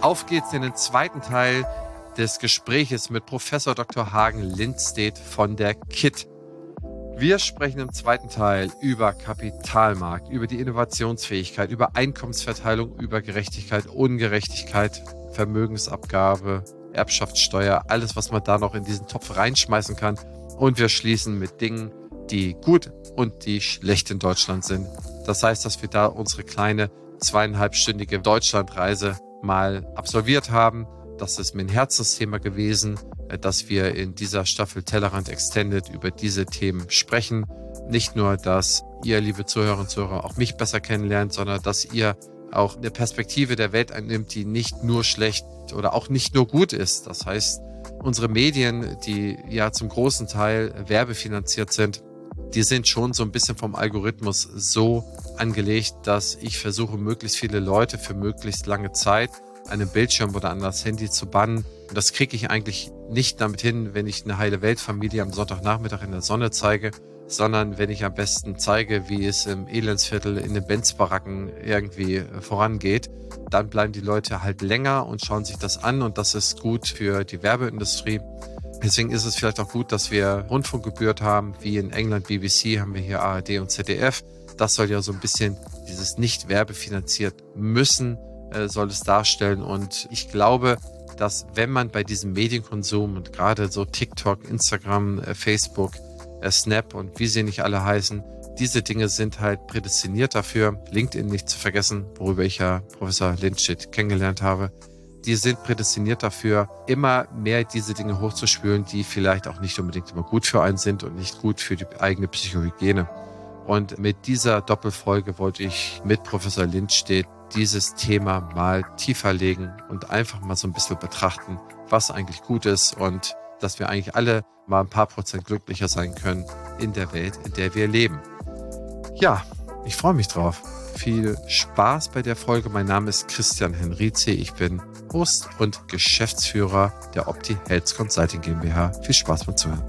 Auf geht's in den zweiten Teil des Gespräches mit Professor Dr. Hagen Lindstedt von der KIT. Wir sprechen im zweiten Teil über Kapitalmarkt, über die Innovationsfähigkeit, über Einkommensverteilung, über Gerechtigkeit, Ungerechtigkeit, Vermögensabgabe, Erbschaftssteuer, alles, was man da noch in diesen Topf reinschmeißen kann. Und wir schließen mit Dingen, die gut und die schlecht in Deutschland sind. Das heißt, dass wir da unsere kleine 2,5-stündige Deutschlandreise mal absolviert haben. Das ist mir ein Herzensthema gewesen, dass wir in dieser Staffel Tellerrand Extended über diese Themen sprechen. Nicht nur, dass ihr, liebe Zuhörerinnen und Zuhörer, auch mich besser kennenlernt, sondern dass ihr auch eine Perspektive der Welt einnimmt, die nicht nur schlecht oder auch nicht nur gut ist. Das heißt, unsere Medien, die ja zum großen Teil werbefinanziert sind, die sind schon so ein bisschen vom Algorithmus so angelegt, dass ich versuche, möglichst viele Leute für möglichst lange Zeit an einem Bildschirm oder an das Handy zu bannen. Und das kriege ich eigentlich nicht damit hin, wenn ich eine heile Weltfamilie am Sonntagnachmittag in der Sonne zeige, sondern wenn ich am besten zeige, wie es im Elendsviertel in den Benz-Baracken irgendwie vorangeht. Dann bleiben die Leute halt länger und schauen sich das an und das ist gut für die Werbeindustrie. Deswegen ist es vielleicht auch gut, dass wir Rundfunkgebühren haben, wie in England BBC haben wir hier ARD und ZDF. Das soll ja so ein bisschen dieses nicht werbefinanziert müssen, soll es darstellen. Und ich glaube, dass wenn man bei diesem Medienkonsum und gerade so TikTok, Instagram, Facebook, Snap und wie sie nicht alle heißen, diese Dinge sind halt prädestiniert dafür. LinkedIn nicht zu vergessen, worüber ich ja Professor Lindstedt kennengelernt habe. Die sind prädestiniert dafür, immer mehr diese Dinge hochzuspülen, die vielleicht auch nicht unbedingt immer gut für einen sind und nicht gut für die eigene Psychohygiene. Und mit dieser Doppelfolge wollte ich mit Professor Lindstedt dieses Thema mal tiefer legen und einfach mal so ein bisschen betrachten, was eigentlich gut ist und dass wir eigentlich alle mal ein paar Prozent glücklicher sein können in der Welt, in der wir leben. Ja, ich freue mich drauf. Viel Spaß bei der Folge. Mein Name ist Christian Henrizi. Ich bin Host und Geschäftsführer der Opti Health Consulting GmbH. Viel Spaß beim Zuhören.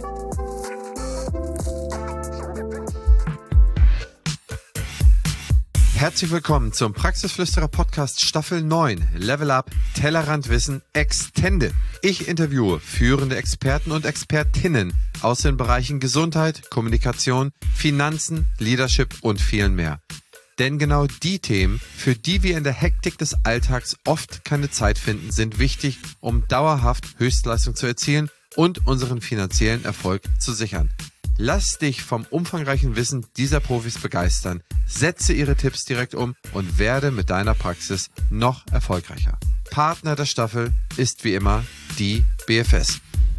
Herzlich willkommen zum Praxisflüsterer Podcast Staffel 9 Level Up Tellerrandwissen Extended. Ich interviewe führende Experten und Expertinnen aus den Bereichen Gesundheit, Kommunikation, Finanzen, Leadership und vielen mehr. Denn genau die Themen, für die wir in der Hektik des Alltags oft keine Zeit finden, sind wichtig, um dauerhaft Höchstleistung zu erzielen und unseren finanziellen Erfolg zu sichern. Lass dich vom umfangreichen Wissen dieser Profis begeistern, setze ihre Tipps direkt um und werde mit deiner Praxis noch erfolgreicher. Partner der Staffel ist wie immer die BFS.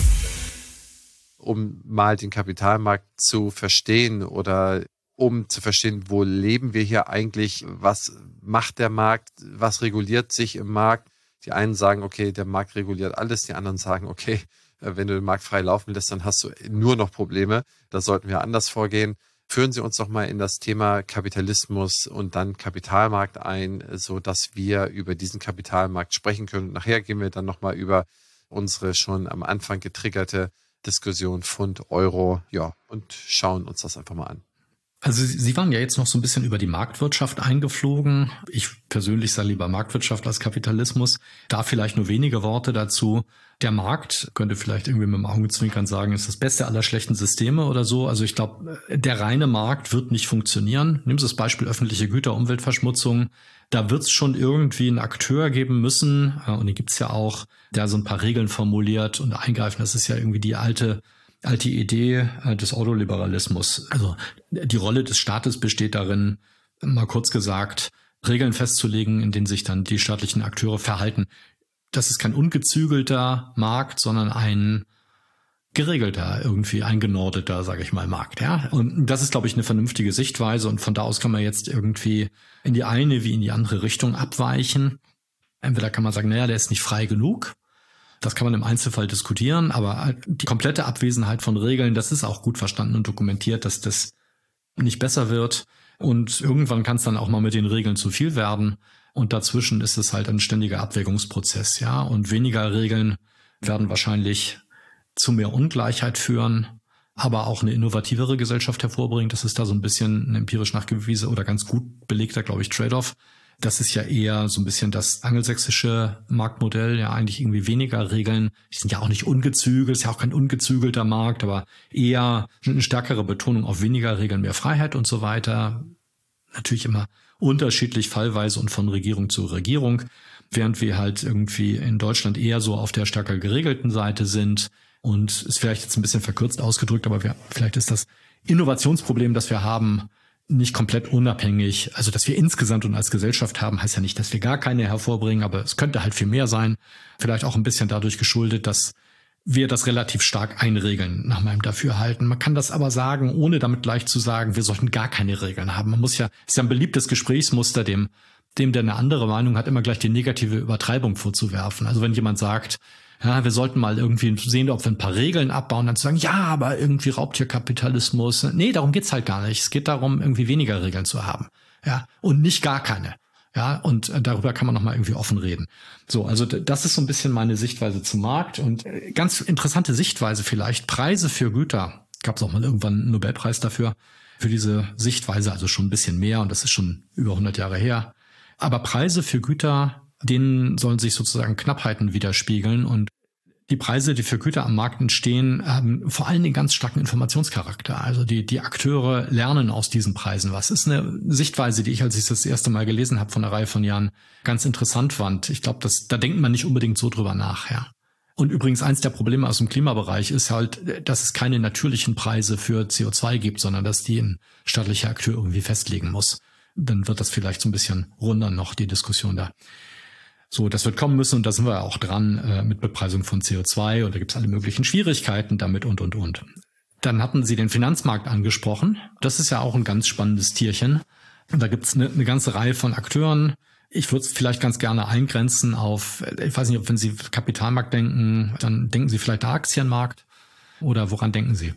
Um mal den Kapitalmarkt zu verstehen oder um zu verstehen, wo leben wir hier eigentlich, was macht der Markt, was reguliert sich im Markt. Die einen sagen, okay, der Markt reguliert alles, die anderen sagen, okay, wenn du den Markt frei laufen lässt, dann hast du nur noch Probleme. Da sollten wir anders vorgehen. Führen Sie uns doch mal in das Thema Kapitalismus und dann Kapitalmarkt ein, so dass wir über diesen Kapitalmarkt sprechen können. Nachher gehen wir dann nochmal über unsere schon am Anfang getriggerte Diskussion Pfund, Euro, ja, und schauen uns das einfach mal an. Also Sie waren ja jetzt noch so ein bisschen über die Marktwirtschaft eingeflogen. Ich persönlich sage lieber Marktwirtschaft als Kapitalismus. Da vielleicht nur wenige Worte dazu. Der Markt, könnte vielleicht irgendwie mit dem Augenzwinkern sagen, ist das beste aller schlechten Systeme oder so. Also ich glaube, der reine Markt wird nicht funktionieren. Nimm das Beispiel öffentliche Güter, Umweltverschmutzung. Da wird es schon irgendwie einen Akteur geben müssen, und den gibt's ja auch, der so ein paar Regeln formuliert und eingreifen. Das ist ja irgendwie die alte Idee des Ordoliberalismus. Also die Rolle des Staates besteht darin, mal kurz gesagt, Regeln festzulegen, in denen sich dann die staatlichen Akteure verhalten. Das ist kein ungezügelter Markt, sondern ein geregelter, irgendwie eingenordeter, sage ich mal, Markt. Ja? Und das ist, glaube ich, eine vernünftige Sichtweise. Und von da aus kann man jetzt irgendwie in die eine wie in die andere Richtung abweichen. Entweder kann man sagen, naja, der ist nicht frei genug. Das kann man im Einzelfall diskutieren, aber die komplette Abwesenheit von Regeln, das ist auch gut verstanden und dokumentiert, dass das nicht besser wird. Und irgendwann kann es dann auch mal mit den Regeln zu viel werden. Und dazwischen ist es halt ein ständiger Abwägungsprozess, ja. Und weniger Regeln werden wahrscheinlich zu mehr Ungleichheit führen, aber auch eine innovativere Gesellschaft hervorbringen. Das ist da so ein bisschen ein empirisch nachgewiesener oder ganz gut belegter, glaube ich, Trade-off. Das ist ja eher so ein bisschen das angelsächsische Marktmodell, ja eigentlich irgendwie weniger Regeln. Die sind ja auch nicht ungezügelt, ist ja auch kein ungezügelter Markt, aber eher eine stärkere Betonung auf weniger Regeln, mehr Freiheit und so weiter. Natürlich immer unterschiedlich fallweise und von Regierung zu Regierung, während wir halt irgendwie in Deutschland eher so auf der stärker geregelten Seite sind. Und ist vielleicht jetzt ein bisschen verkürzt ausgedrückt, aber vielleicht ist das Innovationsproblem, das wir haben, nicht komplett unabhängig. Also, dass wir insgesamt und als Gesellschaft haben, heißt ja nicht, dass wir gar keine hervorbringen, aber es könnte halt viel mehr sein. Vielleicht auch ein bisschen dadurch geschuldet, dass wir das relativ stark einregeln, nach meinem Dafürhalten. Man kann das aber sagen, ohne damit gleich zu sagen, wir sollten gar keine Regeln haben. Ist ja ein beliebtes Gesprächsmuster, dem, der eine andere Meinung hat, immer gleich die negative Übertreibung vorzuwerfen. Also wenn jemand sagt, ja, wir sollten mal irgendwie sehen, ob wir ein paar Regeln abbauen, dann zu sagen, ja, aber irgendwie Raubtierkapitalismus. Nee, darum geht's halt gar nicht. Es geht darum, irgendwie weniger Regeln zu haben. Ja, und nicht gar keine. Ja, und darüber kann man nochmal irgendwie offen reden. So, also das ist so ein bisschen meine Sichtweise zum Markt und ganz interessante Sichtweise vielleicht. Preise für Güter. Gab es auch mal irgendwann einen Nobelpreis dafür, für diese Sichtweise, also schon ein bisschen mehr und das ist schon über 100 Jahre her. Aber Preise für Güter, denen sollen sich sozusagen Knappheiten widerspiegeln und die Preise, die für Güter am Markt entstehen, haben vor allem den ganz starken Informationscharakter. Also die Akteure lernen aus diesen Preisen was. Das ist eine Sichtweise, die ich, als ich das erste Mal gelesen habe, von einer Reihe von Jahren, ganz interessant fand. Ich glaube, da denkt man nicht unbedingt so drüber nach. Ja. Und übrigens, eins der Probleme aus dem Klimabereich ist halt, dass es keine natürlichen Preise für CO2 gibt, sondern dass die ein staatlicher Akteur irgendwie festlegen muss. Dann wird das vielleicht so ein bisschen runder noch, die Diskussion da. So, das wird kommen müssen und da sind wir auch dran mit Bepreisung von CO2 und da gibt es alle möglichen Schwierigkeiten damit und. Dann hatten Sie den Finanzmarkt angesprochen. Das ist ja auch ein ganz spannendes Tierchen. Und da gibt es eine ganze Reihe von Akteuren. Ich würde es vielleicht ganz gerne eingrenzen auf, ich weiß nicht, ob wenn Sie Kapitalmarkt denken, dann denken Sie vielleicht der Aktienmarkt oder woran denken Sie?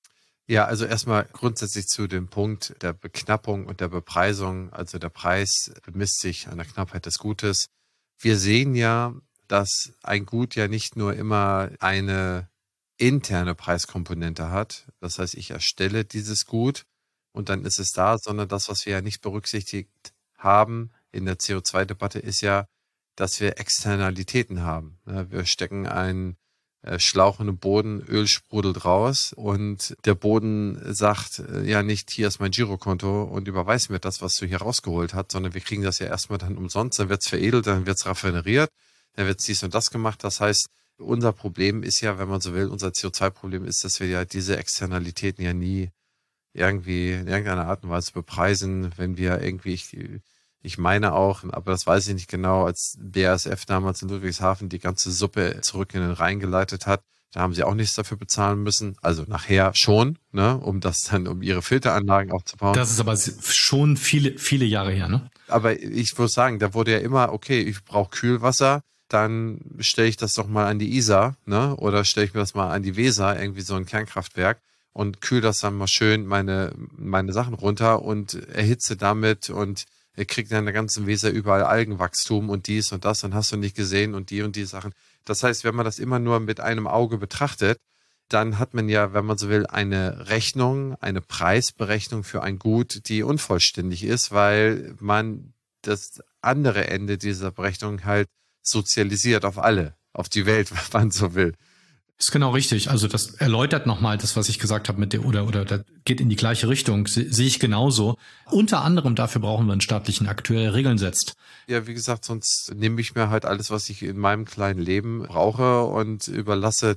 Ja, also erstmal grundsätzlich zu dem Punkt der Beknappung und der Bepreisung. Also der Preis bemisst sich an der Knappheit des Gutes. Wir sehen ja, dass ein Gut ja nicht nur immer eine interne Preiskomponente hat. Das heißt, ich erstelle dieses Gut und dann ist es da, sondern das, was wir ja nicht berücksichtigt haben in der CO2-Debatte, ist ja, dass wir Externalitäten haben. Wir stecken einen Schlauch in den Boden, Öl sprudelt raus und der Boden sagt ja nicht, hier ist mein Girokonto und überweis mir das, was du hier rausgeholt hast, sondern wir kriegen das ja erstmal dann umsonst, dann wird es veredelt, dann wird es raffineriert, dann wird es dies und das gemacht. Das heißt, unser Problem ist ja, wenn man so will, unser CO2-Problem ist, dass wir ja diese Externalitäten ja nie irgendwie in irgendeiner Art und Weise bepreisen, wenn wir irgendwie, ich meine auch, aber das weiß ich nicht genau, als BASF damals in Ludwigshafen die ganze Suppe zurück in den Rhein geleitet hat, da haben sie auch nichts dafür bezahlen müssen. Also nachher schon, ne, um ihre Filteranlagen aufzubauen. Das ist aber schon viele, viele Jahre her, ne? Aber ich würde sagen, da wurde ja immer, okay, ich brauche Kühlwasser, dann stelle ich das doch mal an die Isar, ne, oder stelle ich mir das mal an die Weser, irgendwie so ein Kernkraftwerk und kühl das dann mal schön meine Sachen runter und erhitze damit und er kriegt ja in der ganzen Weser überall Algenwachstum und dies und das und hast du nicht gesehen und die Sachen. Das heißt, wenn man das immer nur mit einem Auge betrachtet, dann hat man ja, wenn man so will, eine Rechnung, eine Preisberechnung für ein Gut, die unvollständig ist, weil man das andere Ende dieser Berechnung halt sozialisiert auf alle, auf die Welt, wenn man so will. Ist genau richtig. Also das erläutert nochmal das, was ich gesagt habe mit der oder das geht in die gleiche Richtung. Sehe ich genauso. Unter anderem dafür brauchen wir einen staatlichen Akteur, der Regeln setzt. Ja, wie gesagt, sonst nehme ich mir halt alles, was ich in meinem kleinen Leben brauche und überlasse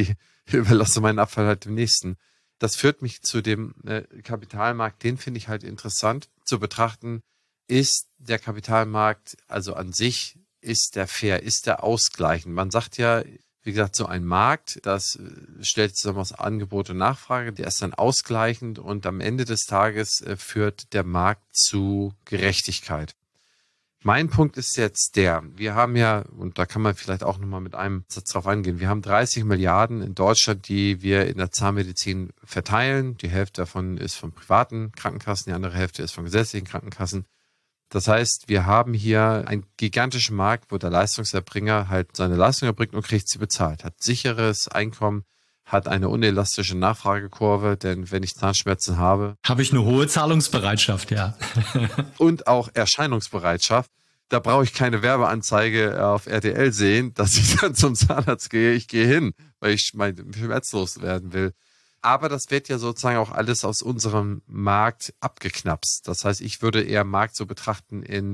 meinen Abfall halt dem Nächsten. Das führt mich zu dem Kapitalmarkt. Den finde ich halt interessant zu betrachten. Ist der Kapitalmarkt, also an sich, ist der fair, ist der ausgleichend? Man sagt ja, wie gesagt, so ein Markt, das stellt zusammen aus Angebot und Nachfrage, der ist dann ausgleichend und am Ende des Tages führt der Markt zu Gerechtigkeit. Mein Punkt ist jetzt wir haben ja, und da kann man vielleicht auch nochmal mit einem Satz drauf eingehen, wir haben 30 Milliarden in Deutschland, die wir in der Zahnmedizin verteilen. Die Hälfte davon ist von privaten Krankenkassen, die andere Hälfte ist von gesetzlichen Krankenkassen. Das heißt, wir haben hier einen gigantischen Markt, wo der Leistungserbringer halt seine Leistung erbringt und kriegt sie bezahlt, hat sicheres Einkommen, hat eine unelastische Nachfragekurve, denn wenn ich Zahnschmerzen habe, habe ich eine hohe Zahlungsbereitschaft, ja. Und auch Erscheinungsbereitschaft. Da brauche ich keine Werbeanzeige auf RTL sehen, dass ich dann zum Zahnarzt gehe. Ich gehe hin, weil ich schmerzlos werden will. Aber das wird ja sozusagen auch alles aus unserem Markt abgeknapst. Das heißt, ich würde eher Markt so betrachten in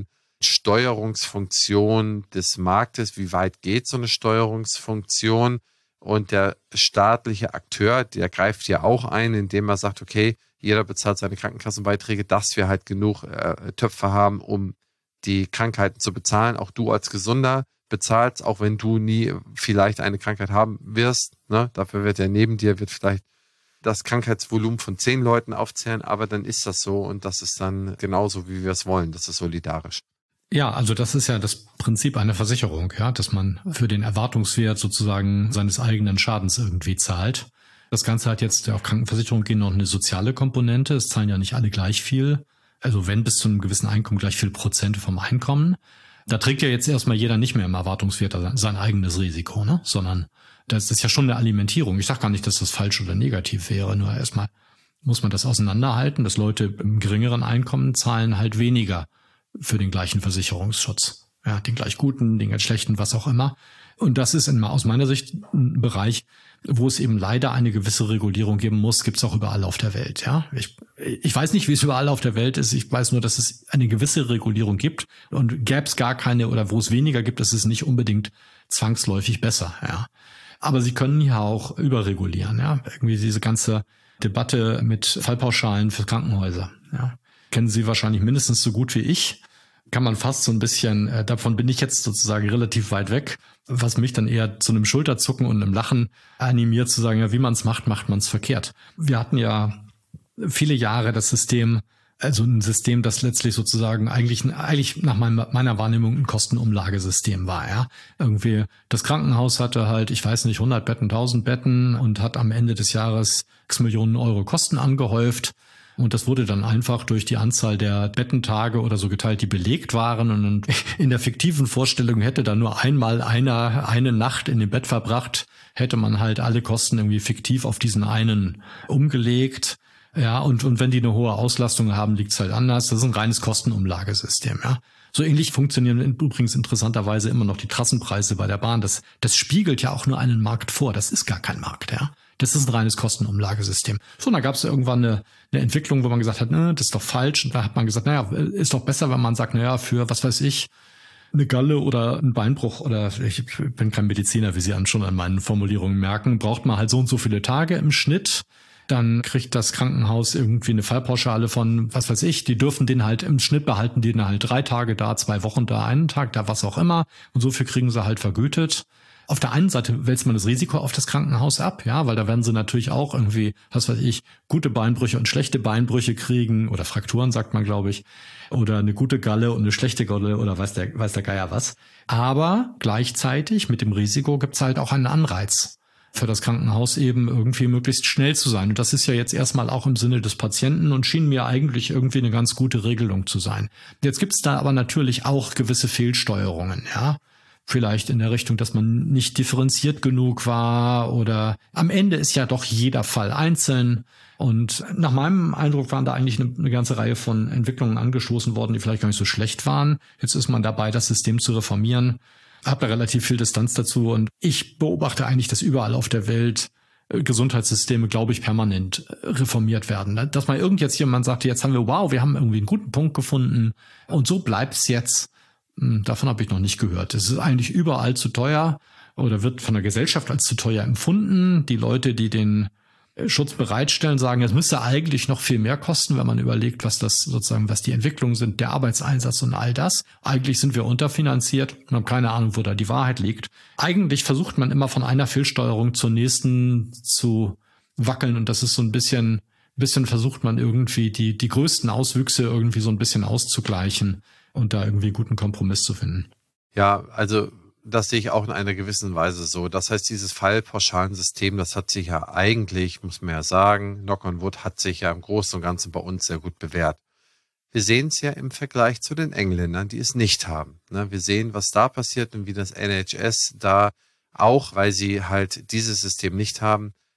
Steuerungsfunktion des Marktes. Wie weit geht so eine Steuerungsfunktion? Und der staatliche Akteur, der greift ja auch ein, indem er sagt, okay, jeder bezahlt seine Krankenkassenbeiträge, dass wir halt genug Töpfe haben, um die Krankheiten zu bezahlen. Auch du als Gesunder bezahlst, auch wenn du nie vielleicht eine Krankheit haben wirst. Ne? Dafür wird ja neben dir vielleicht das Krankheitsvolumen von 10 Leuten aufzählen, aber dann ist das so und das ist dann genauso, wie wir es wollen. Das ist solidarisch. Ja, also das ist ja das Prinzip einer Versicherung, ja, dass man für den Erwartungswert sozusagen seines eigenen Schadens irgendwie zahlt. Das Ganze hat jetzt auf Krankenversicherung gehen noch eine soziale Komponente. Es zahlen ja nicht alle gleich viel. Also wenn bis zu einem gewissen Einkommen gleich viel Prozent vom Einkommen. Da trägt ja jetzt erstmal jeder nicht mehr im Erwartungswert sein eigenes Risiko, ne? Sondern das ist ja schon eine Alimentierung. Ich sage gar nicht, dass das falsch oder negativ wäre. Nur erstmal muss man das auseinanderhalten, dass Leute im geringeren Einkommen zahlen halt weniger für den gleichen Versicherungsschutz. Ja, den gleich guten, den ganz schlechten, was auch immer. Und das ist aus meiner Sicht ein Bereich, wo es eben leider eine gewisse Regulierung geben muss, gibt es auch überall auf der Welt. Ja, ich weiß nicht, wie es überall auf der Welt ist. Ich weiß nur, dass es eine gewisse Regulierung gibt und gäbe es gar keine oder wo es weniger gibt, ist es nicht unbedingt zwangsläufig besser. Ja, aber sie können ja auch überregulieren. Ja, irgendwie diese ganze Debatte mit Fallpauschalen für Krankenhäuser. Ja, kennen Sie wahrscheinlich mindestens so gut wie ich. Kann man fast so ein bisschen, davon bin ich jetzt sozusagen relativ weit weg, was mich dann eher zu einem Schulterzucken und einem Lachen animiert, zu sagen, ja, wie man es macht, macht man es verkehrt. Wir hatten ja viele Jahre das System, also ein System, das letztlich sozusagen eigentlich nach meiner Wahrnehmung ein Kostenumlagesystem war, ja. Irgendwie das Krankenhaus hatte halt, ich weiß nicht, 100 Betten, 1000 Betten und hat am Ende des Jahres x Millionen Euro Kosten angehäuft. Und das wurde dann einfach durch die Anzahl der Bettentage oder so geteilt, die belegt waren. Und in der fiktiven Vorstellung hätte da nur einmal eine Nacht in dem Bett verbracht, hätte man halt alle Kosten irgendwie fiktiv auf diesen einen umgelegt. Ja, und wenn die eine hohe Auslastung haben, liegt's halt anders. Das ist ein reines Kostenumlagesystem, ja. So ähnlich funktionieren übrigens interessanterweise immer noch die Trassenpreise bei der Bahn. Das spiegelt ja auch nur einen Markt vor. Das ist gar kein Markt, ja. Das ist ein reines Kostenumlagesystem. So, und da gab es irgendwann eine Entwicklung, wo man gesagt hat, das ist doch falsch. Und da hat man gesagt, ist doch besser, wenn man sagt, für, was weiß ich, eine Galle oder ein Beinbruch oder ich bin kein Mediziner, wie Sie schon an meinen Formulierungen merken, braucht man halt so und so viele Tage im Schnitt. Dann kriegt das Krankenhaus irgendwie eine Fallpauschale von, was weiß ich, die dürfen den halt im Schnitt behalten, den halt 3 Tage da, 2 Wochen da, einen Tag da, was auch immer. Und so viel kriegen sie halt vergütet. Auf der einen Seite wälzt man das Risiko auf das Krankenhaus ab, ja, weil da werden sie natürlich auch irgendwie, was weiß ich, gute Beinbrüche und schlechte Beinbrüche kriegen oder Frakturen, sagt man, glaube ich, oder eine gute Galle und eine schlechte Galle oder weiß der Geier was. Aber gleichzeitig mit dem Risiko gibt's halt auch einen Anreiz für das Krankenhaus eben irgendwie möglichst schnell zu sein. Und das ist ja jetzt erstmal auch im Sinne des Patienten und schien mir eigentlich irgendwie eine ganz gute Regelung zu sein. Jetzt gibt's da aber natürlich auch gewisse Fehlsteuerungen, ja. Vielleicht in der Richtung, dass man nicht differenziert genug war oder am Ende ist ja doch jeder Fall einzeln. Und nach meinem Eindruck waren da eigentlich eine ganze Reihe von Entwicklungen angestoßen worden, die vielleicht gar nicht so schlecht waren. Jetzt ist man dabei, das System zu reformieren. Habe da relativ viel Distanz dazu und ich beobachte eigentlich, dass überall auf der Welt Gesundheitssysteme, glaube ich, permanent reformiert werden. Dass mal jemand sagte, jetzt haben wir haben irgendwie einen guten Punkt gefunden und so bleibt's jetzt. Davon habe ich noch nicht gehört. Es ist eigentlich überall zu teuer oder wird von der Gesellschaft als zu teuer empfunden. Die Leute, die den Schutz bereitstellen, sagen, es müsste eigentlich noch viel mehr kosten, wenn man überlegt, was die Entwicklungen sind, der Arbeitseinsatz und all das. Eigentlich sind wir unterfinanziert und haben keine Ahnung, wo da die Wahrheit liegt. Eigentlich versucht man immer von einer Fehlsteuerung zur nächsten zu wackeln und das ist so ein bisschen versucht man irgendwie die größten Auswüchse irgendwie so ein bisschen auszugleichen und da irgendwie einen guten Kompromiss zu finden. Ja, also das sehe ich auch in einer gewissen Weise so. Das heißt, dieses Fallpauschalensystem, das hat sich ja eigentlich, muss man ja sagen, Knock on Wood hat sich ja im Großen und Ganzen bei uns sehr gut bewährt. Wir sehen es ja im Vergleich zu den Engländern, die es nicht haben. Wir sehen, was da passiert und wie das NHS da auch, weil sie halt dieses System nicht haben,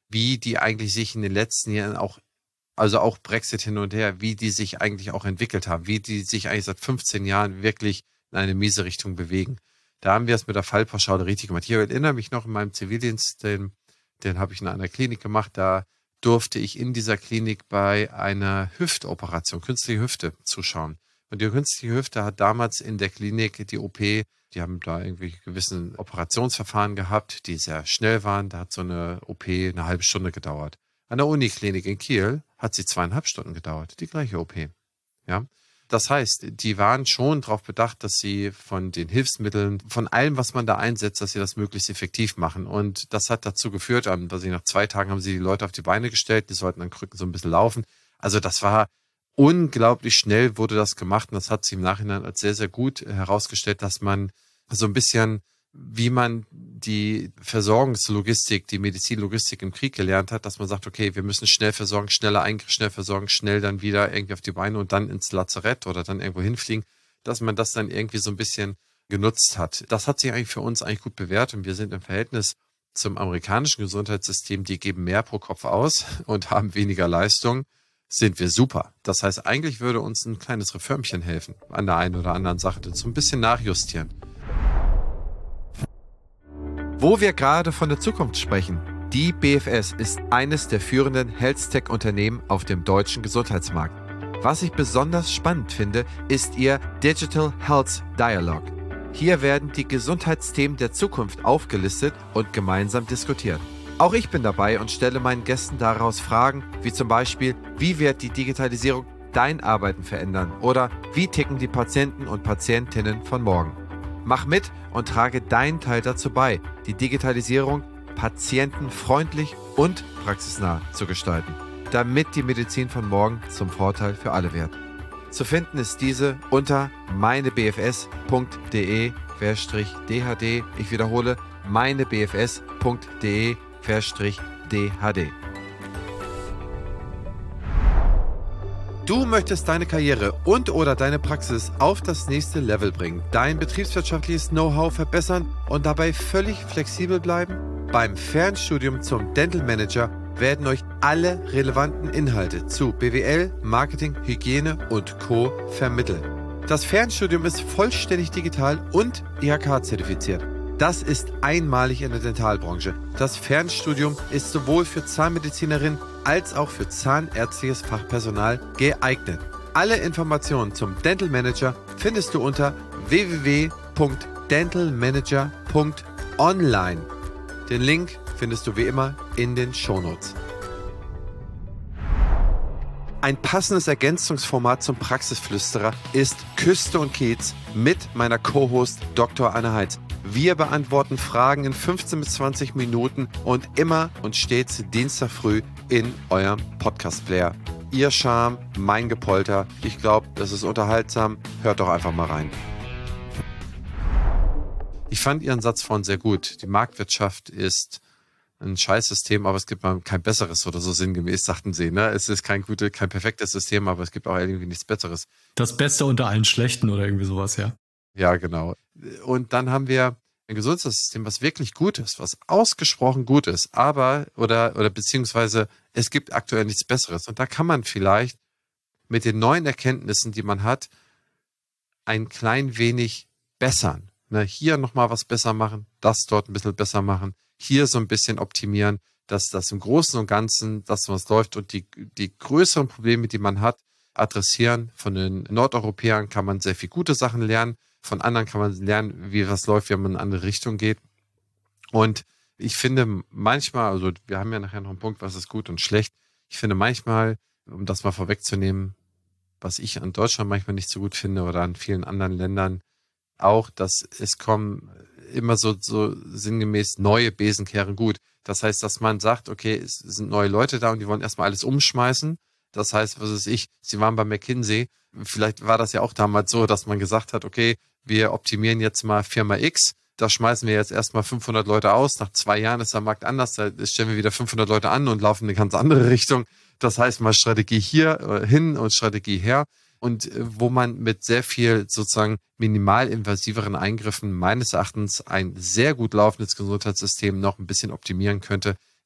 wie die eigentlich sich in den letzten Jahren auch Brexit hin und her, wie die sich eigentlich auch entwickelt haben, wie die sich eigentlich seit 15 Jahren wirklich in eine miese Richtung bewegen. Da haben wir es mit der Fallpauschale richtig gemacht. Ich erinnere mich noch in meinem Zivildienst, den habe ich in einer Klinik gemacht, da durfte ich in dieser Klinik bei einer Hüftoperation, künstliche Hüfte, zuschauen. Und die künstliche Hüfte hat damals in der Klinik die OP, die haben da irgendwie gewissen Operationsverfahren gehabt, die sehr schnell waren. Da hat so eine OP eine halbe Stunde gedauert. An der Uniklinik in Kiel hat sie 2,5 Stunden gedauert, die gleiche OP. Ja. Das heißt, die waren schon darauf bedacht, dass sie von den Hilfsmitteln, von allem, was man da einsetzt, dass sie das möglichst effektiv machen. Und das hat dazu geführt, nach 2 Tagen haben sie die Leute auf die Beine gestellt, die sollten an Krücken so ein bisschen laufen. Also das war unglaublich schnell, wurde das gemacht. Und das hat sich im Nachhinein als sehr, sehr gut herausgestellt, dass man so ein bisschen, wie man die Versorgungslogistik, die Medizinlogistik im Krieg gelernt hat, dass man sagt, okay, wir müssen schnell versorgen, schneller Eingriff, schnell versorgen, schnell dann wieder irgendwie auf die Beine und dann ins Lazarett oder dann irgendwo hinfliegen, dass man das dann irgendwie so ein bisschen genutzt hat. Das hat sich eigentlich für uns eigentlich gut bewährt und wir sind im Verhältnis zum amerikanischen Gesundheitssystem, die geben mehr pro Kopf aus und haben weniger Leistung, sind wir super. Das heißt, eigentlich würde uns ein kleines Reformchen helfen an der einen oder anderen Sache, das so ein bisschen nachjustieren. Wo wir gerade von der Zukunft sprechen, die BFS ist eines der führenden Health-Tech-Unternehmen auf dem deutschen Gesundheitsmarkt. Was ich besonders spannend finde, ist ihr Digital Health Dialogue. Hier werden die Gesundheitsthemen der Zukunft aufgelistet und gemeinsam diskutiert. Auch ich bin dabei und stelle meinen Gästen daraus Fragen, wie zum Beispiel, wie wird die Digitalisierung dein Arbeiten verändern oder wie ticken die Patienten und Patientinnen von morgen? Mach mit und trage deinen Teil dazu bei, die Digitalisierung patientenfreundlich und praxisnah zu gestalten, damit die Medizin von morgen zum Vorteil für alle wird. Zu finden ist diese unter meinebfs.de/dhd. Ich wiederhole, meinebfs.de/dhd. Du möchtest deine Karriere und/oder deine Praxis auf das nächste Level bringen, dein betriebswirtschaftliches Know-how verbessern und dabei völlig flexibel bleiben? Beim Fernstudium zum Dental Manager werden euch alle relevanten Inhalte zu BWL, Marketing, Hygiene und Co. vermittelt. Das Fernstudium ist vollständig digital und IHK-zertifiziert. Das ist einmalig in der Dentalbranche. Das Fernstudium ist sowohl für Zahnmedizinerinnen als auch für zahnärztliches Fachpersonal geeignet. Alle Informationen zum Dental Manager findest du unter www.dentalmanager.online. Den Link findest du wie immer in den Shownotes. Ein passendes Ergänzungsformat zum Praxisflüsterer ist Küste und Kiez mit meiner Co-Host Dr. Anne Heitz. Wir beantworten Fragen in 15 bis 20 Minuten und immer und stets Dienstag früh in eurem Podcast-Player. Ihr Charme, mein Gepolter. Ich glaube, das ist unterhaltsam. Hört doch einfach mal rein. Ich fand Ihren Satz vorhin sehr gut. Die Marktwirtschaft ist ein Scheißsystem, aber es gibt mal kein besseres oder so sinngemäß, sagten Sie. Ne? Es ist kein perfektes System, aber es gibt auch irgendwie nichts Besseres. Das Beste unter allen Schlechten oder irgendwie sowas, ja. Ja, genau. Und dann haben wir ein Gesundheitssystem, was wirklich gut ist, was ausgesprochen gut ist, aber, oder beziehungsweise es gibt aktuell nichts Besseres. Und da kann man vielleicht mit den neuen Erkenntnissen, die man hat, ein klein wenig bessern. Ne? Hier nochmal was besser machen, das dort ein bisschen besser machen, hier so ein bisschen optimieren, dass das im Großen und Ganzen, das was läuft und die größeren Probleme, die man hat, adressieren. Von den Nordeuropäern kann man sehr viel gute Sachen lernen. Von anderen kann man lernen, wie was läuft, wenn man in eine andere Richtung geht. Und ich finde manchmal, also wir haben ja nachher noch einen Punkt, was ist gut und schlecht. Ich finde manchmal, um das mal vorwegzunehmen, was ich an Deutschland manchmal nicht so gut finde oder an vielen anderen Ländern auch, dass es kommen immer so sinngemäß neue Besen kehren gut. Das heißt, dass man sagt, okay, es sind neue Leute da und die wollen erstmal alles umschmeißen. Das heißt, was weiß ich, Sie waren bei McKinsey. Vielleicht war das ja auch damals so, dass man gesagt hat, okay, wir optimieren jetzt mal Firma X. Da schmeißen wir jetzt erstmal 500 Leute aus. Nach 2 Jahren ist der Markt anders. Da stellen wir wieder 500 Leute an und laufen in eine ganz andere Richtung. Das heißt mal Strategie hier hin und Strategie her. Und wo man mit sehr viel sozusagen minimalinvasiveren Eingriffen meines Erachtens ein sehr gut laufendes Gesundheitssystem noch ein bisschen optimieren könnte,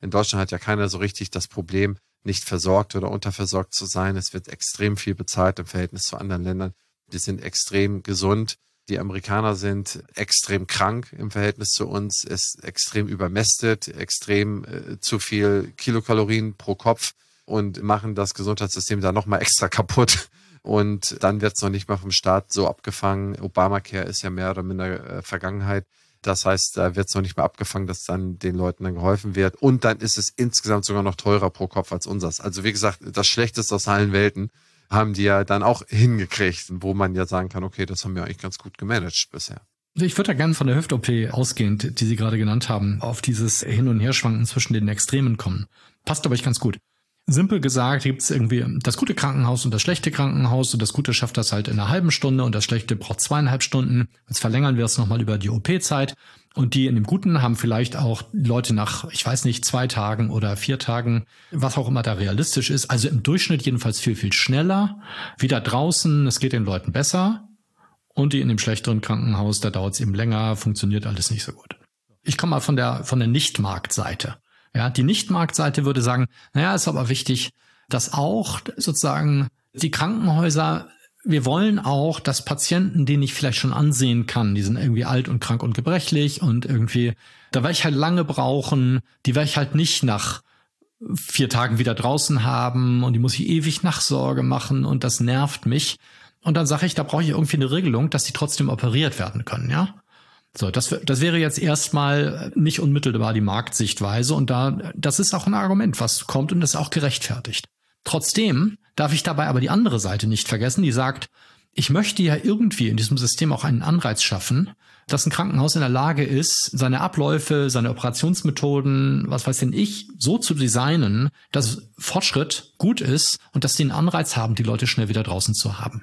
In Deutschland hat ja keiner so richtig das Problem, nicht versorgt oder unterversorgt zu sein. Es wird extrem viel bezahlt im Verhältnis zu anderen Ländern. Die sind extrem gesund. Die Amerikaner sind extrem krank im Verhältnis zu uns, ist extrem übermästet, extrem zu viel Kilokalorien pro Kopf und machen das Gesundheitssystem da nochmal extra kaputt. Und dann wird es noch nicht mal vom Staat so abgefangen. Obamacare ist ja mehr oder minder Vergangenheit. Das heißt, da wird es noch nicht mal abgefangen, dass dann den Leuten dann geholfen wird. Und dann ist es insgesamt sogar noch teurer pro Kopf als unseres. Also wie gesagt, das Schlechteste aus allen Welten haben die ja dann auch hingekriegt, wo man ja sagen kann, okay, das haben wir eigentlich ganz gut gemanagt bisher. Ich würde da gerne von der Hüft-OP ausgehend, die Sie gerade genannt haben, auf dieses Hin- und Herschwanken zwischen den Extremen kommen. Passt aber ganz gut. Simpel gesagt gibt es irgendwie das gute Krankenhaus und das schlechte Krankenhaus und das Gute schafft das halt in einer halben Stunde und das Schlechte braucht 2,5 Stunden. Jetzt verlängern wir es nochmal über die OP-Zeit und die in dem Guten haben vielleicht auch Leute nach, ich weiß nicht, 2 Tagen oder 4 Tagen, was auch immer da realistisch ist. Also im Durchschnitt jedenfalls viel, viel schneller. Wieder draußen, es geht den Leuten besser und die in dem schlechteren Krankenhaus, da dauert es eben länger, funktioniert alles nicht so gut. Ich komme mal von der Nicht-Marktseite. Ja, die Nicht-Marktseite würde sagen, naja, ist aber wichtig, dass auch sozusagen die Krankenhäuser, wir wollen auch, dass Patienten, denen ich vielleicht schon ansehen kann, die sind irgendwie alt und krank und gebrechlich und irgendwie, da werde ich halt lange brauchen, die werde ich halt nicht nach 4 Tagen wieder draußen haben und die muss ich ewig Nachsorge machen und das nervt mich. Und dann sage ich, da brauche ich irgendwie eine Regelung, dass die trotzdem operiert werden können, ja. So, das wäre jetzt erstmal nicht unmittelbar die Marktsichtweise und das ist auch ein Argument, was kommt und ist auch gerechtfertigt. Trotzdem darf ich dabei aber die andere Seite nicht vergessen, die sagt, ich möchte ja irgendwie in diesem System auch einen Anreiz schaffen, dass ein Krankenhaus in der Lage ist, seine Abläufe, seine Operationsmethoden, was weiß denn ich, so zu designen, dass Fortschritt gut ist und dass die einen Anreiz haben, die Leute schnell wieder draußen zu haben.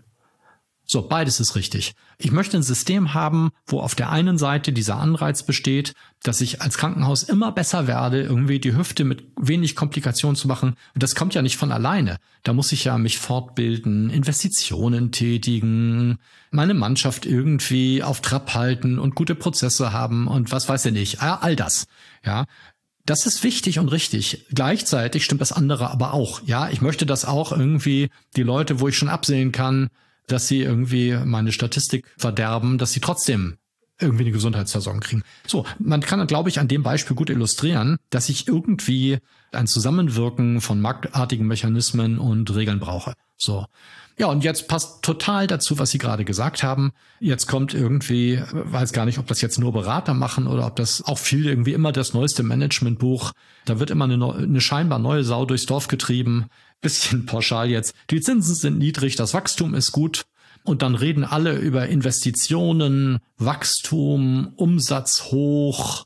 So, beides ist richtig. Ich möchte ein System haben, wo auf der einen Seite dieser Anreiz besteht, dass ich als Krankenhaus immer besser werde, irgendwie die Hüfte mit wenig Komplikationen zu machen. Und das kommt ja nicht von alleine. Da muss ich ja mich fortbilden, Investitionen tätigen, meine Mannschaft irgendwie auf Trab halten und gute Prozesse haben und was weiß ich nicht. All das, ja. Das ist wichtig und richtig. Gleichzeitig stimmt das andere aber auch. Ja, ich möchte das auch irgendwie, die Leute, wo ich schon absehen kann, dass sie irgendwie meine Statistik verderben, dass sie trotzdem irgendwie eine Gesundheitsversorgung kriegen. So, man kann, glaube ich, an dem Beispiel gut illustrieren, dass ich irgendwie ein Zusammenwirken von marktartigen Mechanismen und Regeln brauche. So. Ja, und jetzt passt total dazu, was Sie gerade gesagt haben. Jetzt kommt irgendwie, weiß gar nicht, ob das jetzt nur Berater machen oder ob das auch viel irgendwie immer das neueste Managementbuch. Da wird immer eine scheinbar neue Sau durchs Dorf getrieben. Bisschen pauschal jetzt. Die Zinsen sind niedrig, das Wachstum ist gut. Und dann reden alle über Investitionen, Wachstum, Umsatz hoch,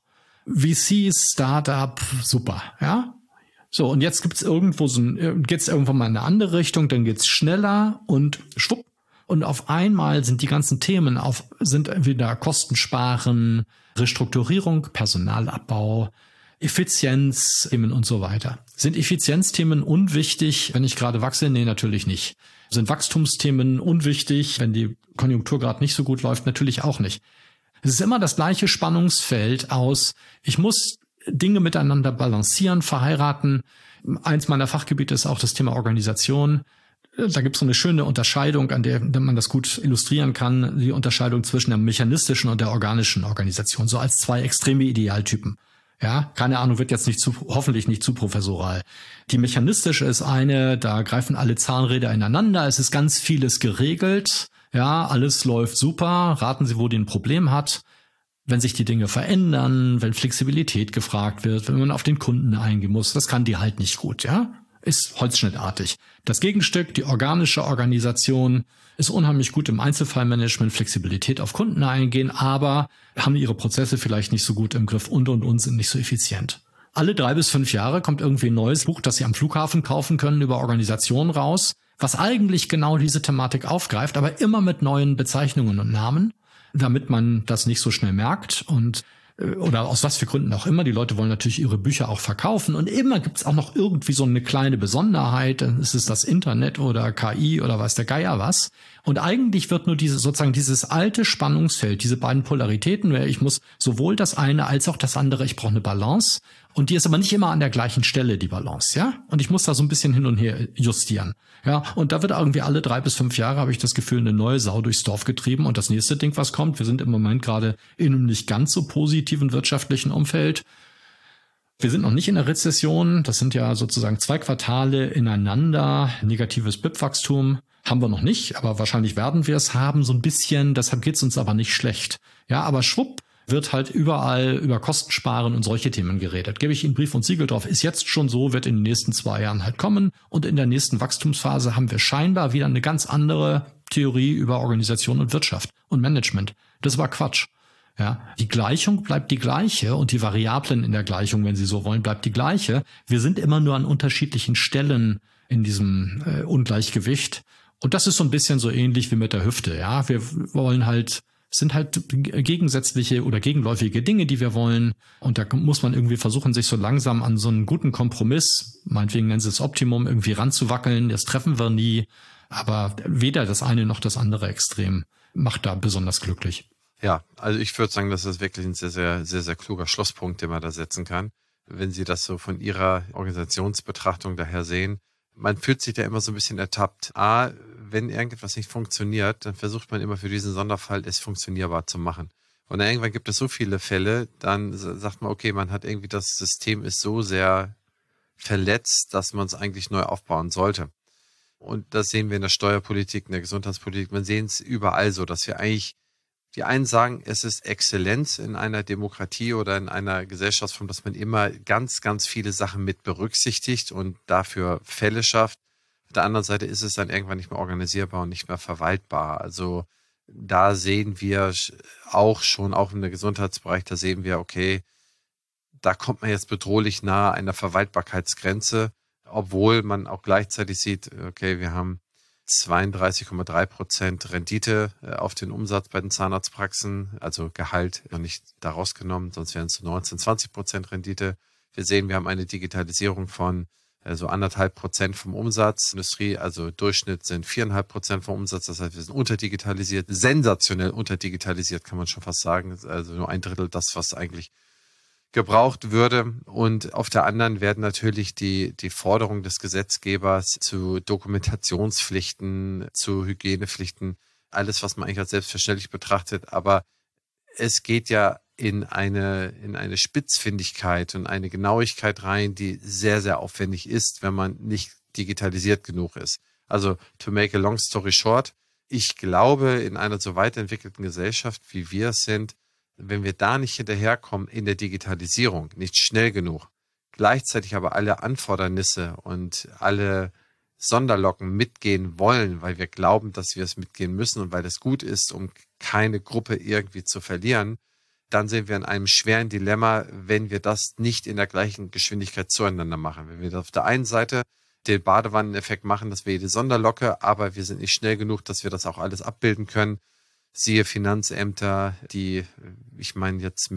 VCs, Startup, super, ja. So, und jetzt geht's irgendwo geht's irgendwann mal in eine andere Richtung, dann geht's schneller und schwupp. Und auf einmal sind die ganzen Themen sind wieder Kostensparen, Restrukturierung, Personalabbau, Effizienzthemen und so weiter. Sind Effizienzthemen unwichtig, wenn ich gerade wachse? Nee, natürlich nicht. Sind Wachstumsthemen unwichtig, wenn die Konjunktur gerade nicht so gut läuft? Natürlich auch nicht. Es ist immer das gleiche Spannungsfeld aus, ich muss Dinge miteinander balancieren, verheiraten. Eins meiner Fachgebiete ist auch das Thema Organisation. Da gibt es so eine schöne Unterscheidung, an der man das gut illustrieren kann, die Unterscheidung zwischen der mechanistischen und der organischen Organisation, so als 2 extreme Idealtypen. Ja, keine Ahnung, wird jetzt hoffentlich nicht zu professoral. Die mechanistische ist eine, da greifen alle Zahnräder ineinander, es ist ganz vieles geregelt, ja, alles läuft super, raten Sie, wo die ein Problem hat. Wenn sich die Dinge verändern, wenn Flexibilität gefragt wird, wenn man auf den Kunden eingehen muss, das kann die halt nicht gut, ja? Ist holzschnittartig. Das Gegenstück, die organische Organisation, ist unheimlich gut im Einzelfallmanagement, Flexibilität auf Kunden eingehen, aber haben ihre Prozesse vielleicht nicht so gut im Griff und sind nicht so effizient. Alle 3 bis 5 Jahre kommt irgendwie ein neues Buch, das Sie am Flughafen kaufen können, über Organisation raus, was eigentlich genau diese Thematik aufgreift, aber immer mit neuen Bezeichnungen und Namen, damit man das nicht so schnell merkt oder aus was für Gründen auch immer. Die Leute wollen natürlich ihre Bücher auch verkaufen und immer gibt es auch noch irgendwie so eine kleine Besonderheit. Dann ist es das Internet oder KI oder weiß der Geier was. Und eigentlich wird nur dieses alte Spannungsfeld, diese beiden Polaritäten, ich muss sowohl das eine als auch das andere, ich brauche eine Balance. Und die ist aber nicht immer an der gleichen Stelle, die Balance, ja? Und ich muss da so ein bisschen hin und her justieren. Ja, und da wird irgendwie alle 3 bis 5 Jahre, habe ich das Gefühl, eine neue Sau durchs Dorf getrieben. Und das nächste Ding, was kommt, wir sind im Moment gerade in einem nicht ganz so positiven wirtschaftlichen Umfeld. Wir sind noch nicht in der Rezession. Das sind ja sozusagen 2 Quartale ineinander. Negatives BIP-Wachstum haben wir noch nicht, aber wahrscheinlich werden wir es haben so ein bisschen. Deshalb geht's uns aber nicht schlecht. Ja, aber schwupp wird halt überall über Kostensparen und solche Themen geredet. Gebe ich Ihnen Brief und Siegel drauf. Ist jetzt schon so, wird in den nächsten 2 Jahren halt kommen. Und in der nächsten Wachstumsphase haben wir scheinbar wieder eine ganz andere Theorie über Organisation und Wirtschaft und Management. Das war Quatsch. Ja, die Gleichung bleibt die gleiche und die Variablen in der Gleichung, wenn Sie so wollen, bleibt die gleiche. Wir sind immer nur an unterschiedlichen Stellen in diesem Ungleichgewicht. Und das ist so ein bisschen so ähnlich wie mit der Hüfte. Ja, wir wollen halt, es sind halt gegensätzliche oder gegenläufige Dinge, die wir wollen. Und da muss man irgendwie versuchen, sich so langsam an so einen guten Kompromiss, meinetwegen nennen Sie es Optimum, irgendwie ranzuwackeln. Das treffen wir nie. Aber weder das eine noch das andere Extrem macht da besonders glücklich. Ja, also ich würde sagen, das ist wirklich ein sehr, sehr, sehr, sehr kluger Schlusspunkt, den man da setzen kann. Wenn Sie das so von Ihrer Organisationsbetrachtung daher sehen, man fühlt sich da immer so ein bisschen ertappt. Wenn irgendetwas nicht funktioniert, dann versucht man immer für diesen Sonderfall es funktionierbar zu machen. Und dann irgendwann gibt es so viele Fälle, dann sagt man, okay, man hat irgendwie das System ist so sehr verletzt, dass man es eigentlich neu aufbauen sollte. Und das sehen wir in der Steuerpolitik, in der Gesundheitspolitik. Man sehen es überall so, dass wir eigentlich, die einen sagen, es ist Exzellenz in einer Demokratie oder in einer Gesellschaftsform, dass man immer ganz, ganz viele Sachen mit berücksichtigt und dafür Fälle schafft. Auf der anderen Seite ist es dann irgendwann nicht mehr organisierbar und nicht mehr verwaltbar. Also da sehen wir auch im Gesundheitsbereich, da sehen wir, okay, da kommt man jetzt bedrohlich nahe einer Verwaltbarkeitsgrenze, obwohl man auch gleichzeitig sieht, okay, wir haben 32,3% Rendite auf den Umsatz bei den Zahnarztpraxen, also Gehalt noch nicht daraus genommen, sonst wären es so 19-20% Rendite. Wir sehen, wir haben eine Digitalisierung von so 1,5% vom Umsatz. Industrie, also Durchschnitt sind 4,5% vom Umsatz, das heißt, wir sind unterdigitalisiert, sensationell unterdigitalisiert, kann man schon fast sagen, also nur 1/3 das, was eigentlich gebraucht würde. Und auf der anderen werden natürlich die Forderungen des Gesetzgebers zu Dokumentationspflichten, zu Hygienepflichten, alles, was man eigentlich als selbstverständlich betrachtet. Aber es geht ja in eine Spitzfindigkeit und eine Genauigkeit rein, die sehr, sehr aufwendig ist, wenn man nicht digitalisiert genug ist. Also, to make a long story short, ich glaube, in einer so weiterentwickelten Gesellschaft, wie wir es sind, wenn wir da nicht hinterherkommen in der Digitalisierung, nicht schnell genug, gleichzeitig aber alle Anfordernisse und alle Sonderlocken mitgehen wollen, weil wir glauben, dass wir es mitgehen müssen und weil es gut ist, um keine Gruppe irgendwie zu verlieren, dann sind wir in einem schweren Dilemma, wenn wir das nicht in der gleichen Geschwindigkeit zueinander machen. Wenn wir auf der einen Seite den Badewanneneffekt machen, dass wir jede Sonderlocke, aber wir sind nicht schnell genug, dass wir das auch alles abbilden können. Siehe Finanzämter, ich meine jetzt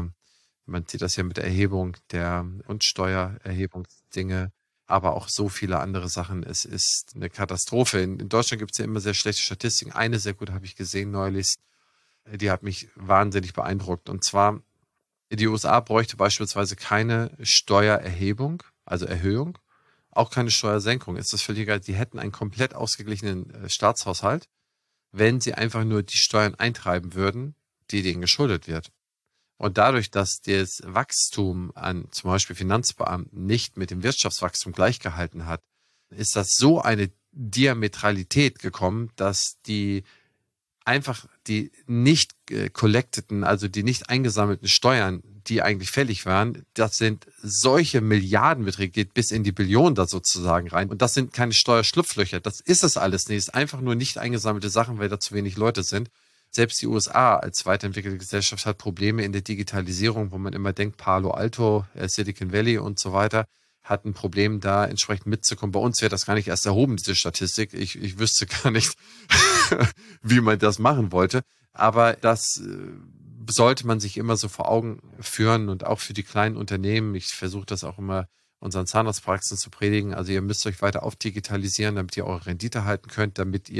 man sieht das ja mit der Erhebung und Steuererhebungsdinge, aber auch so viele andere Sachen. Es ist eine Katastrophe. In Deutschland gibt es ja immer sehr schlechte Statistiken. Eine sehr gute habe ich gesehen neulich, die hat mich wahnsinnig beeindruckt. Und zwar, die USA bräuchte beispielsweise keine Steuererhebung, also Erhöhung, auch keine Steuersenkung. Ist das völlig egal. Die hätten einen komplett ausgeglichenen Staatshaushalt, wenn sie einfach nur die Steuern eintreiben würden, die denen geschuldet wird. Und dadurch, dass das Wachstum an zum Beispiel Finanzbeamten nicht mit dem Wirtschaftswachstum gleichgehalten hat, ist das so eine Diametralität gekommen, dass die nicht collecteten, also die nicht eingesammelten Steuern, die eigentlich fällig waren, das sind solche Milliardenbeträge, geht bis in die Billionen da sozusagen rein. Und das sind keine Steuerschlupflöcher, das ist es alles nicht. Es ist einfach nur nicht eingesammelte Sachen, weil da zu wenig Leute sind. Selbst die USA als weiterentwickelte Gesellschaft hat Probleme in der Digitalisierung, wo man immer denkt, Palo Alto, Silicon Valley und so weiter, hat ein Problem, da entsprechend mitzukommen. Bei uns wäre das gar nicht erst erhoben, diese Statistik. Ich wüsste gar nicht, wie man das machen wollte. Aber das sollte man sich immer so vor Augen führen und auch für die kleinen Unternehmen. Ich versuche das auch immer unseren Zahnarztpraxen zu predigen. Also ihr müsst euch weiter aufdigitalisieren, damit ihr eure Rendite halten könnt, damit ihr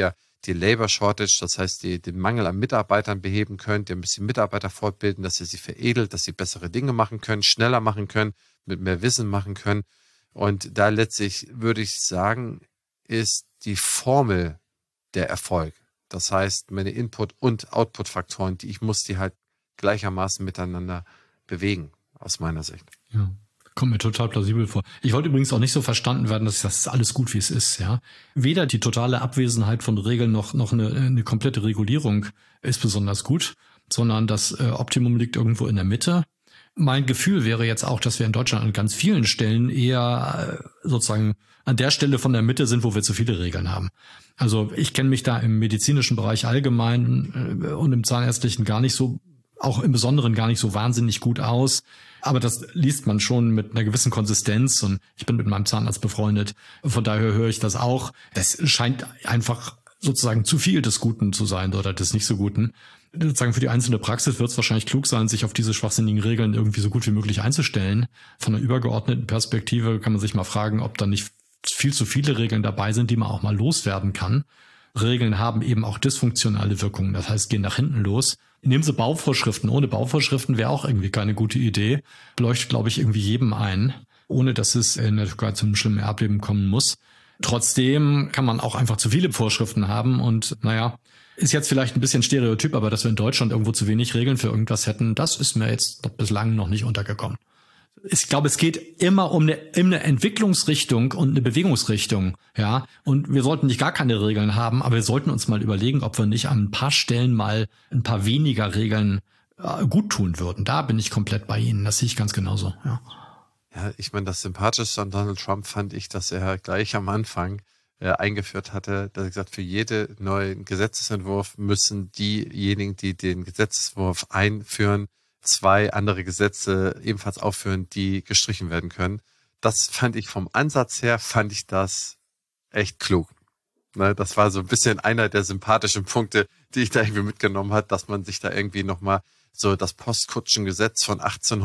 die Labor Shortage, das heißt den Mangel an Mitarbeitern beheben könnt, ihr müsst die Mitarbeiter fortbilden, dass ihr sie veredelt, dass sie bessere Dinge machen können, schneller machen können, mit mehr Wissen machen können. Und da letztlich würde ich sagen, ist die Formel der Erfolg. Das heißt, meine Input- und Output-Faktoren, ich muss die halt gleichermaßen miteinander bewegen, aus meiner Sicht. Ja. Kommt mir total plausibel vor. Ich wollte übrigens auch nicht so verstanden werden, dass das ist alles gut, wie es ist, ja. Weder die totale Abwesenheit von Regeln noch eine komplette Regulierung ist besonders gut, sondern das Optimum liegt irgendwo in der Mitte. Mein Gefühl wäre jetzt auch, dass wir in Deutschland an ganz vielen Stellen eher sozusagen an der Stelle von der Mitte sind, wo wir zu viele Regeln haben. Also ich kenne mich da im medizinischen Bereich allgemein und im zahnärztlichen gar nicht so, auch im Besonderen gar nicht so wahnsinnig gut aus. Aber das liest man schon mit einer gewissen Konsistenz und ich bin mit meinem Zahnarzt befreundet. Von daher höre ich das auch. Das scheint einfach sozusagen zu viel des Guten zu sein oder des nicht so Guten. Sozusagen für die einzelne Praxis wird es wahrscheinlich klug sein, sich auf diese schwachsinnigen Regeln irgendwie so gut wie möglich einzustellen. Von einer übergeordneten Perspektive kann man sich mal fragen, ob da nicht viel zu viele Regeln dabei sind, die man auch mal loswerden kann. Regeln haben eben auch dysfunktionale Wirkungen, das heißt, gehen nach hinten los. Nehmen Sie Bauvorschriften. Ohne Bauvorschriften wäre auch irgendwie keine gute Idee. Leuchtet, glaube ich, irgendwie jedem ein, ohne dass es in der Türkei zu einem schlimmen Erdbeben kommen muss. Trotzdem kann man auch einfach zu viele Vorschriften haben und ist jetzt vielleicht ein bisschen Stereotyp, aber dass wir in Deutschland irgendwo zu wenig Regeln für irgendwas hätten, das ist mir jetzt bislang noch nicht untergekommen. Ich glaube, es geht immer um eine Entwicklungsrichtung und eine Bewegungsrichtung, ja. Und wir sollten nicht gar keine Regeln haben, aber wir sollten uns mal überlegen, ob wir nicht an ein paar Stellen mal ein paar weniger Regeln gut tun würden. Da bin ich komplett bei Ihnen. Das sehe ich ganz genauso, ja. Ja, ich meine, das Sympathischste an Donald Trump fand ich, dass er gleich am Anfang eingeführt hatte, dass er gesagt, für jeden neuen Gesetzesentwurf müssen diejenigen, die den Gesetzesentwurf einführen, 2 andere Gesetze ebenfalls aufführen, die gestrichen werden können. Das fand ich vom Ansatz her, das echt klug. Ne, das war so ein bisschen einer der sympathischen Punkte, die ich da irgendwie mitgenommen habe, dass man sich da irgendwie nochmal so das Postkutschengesetz von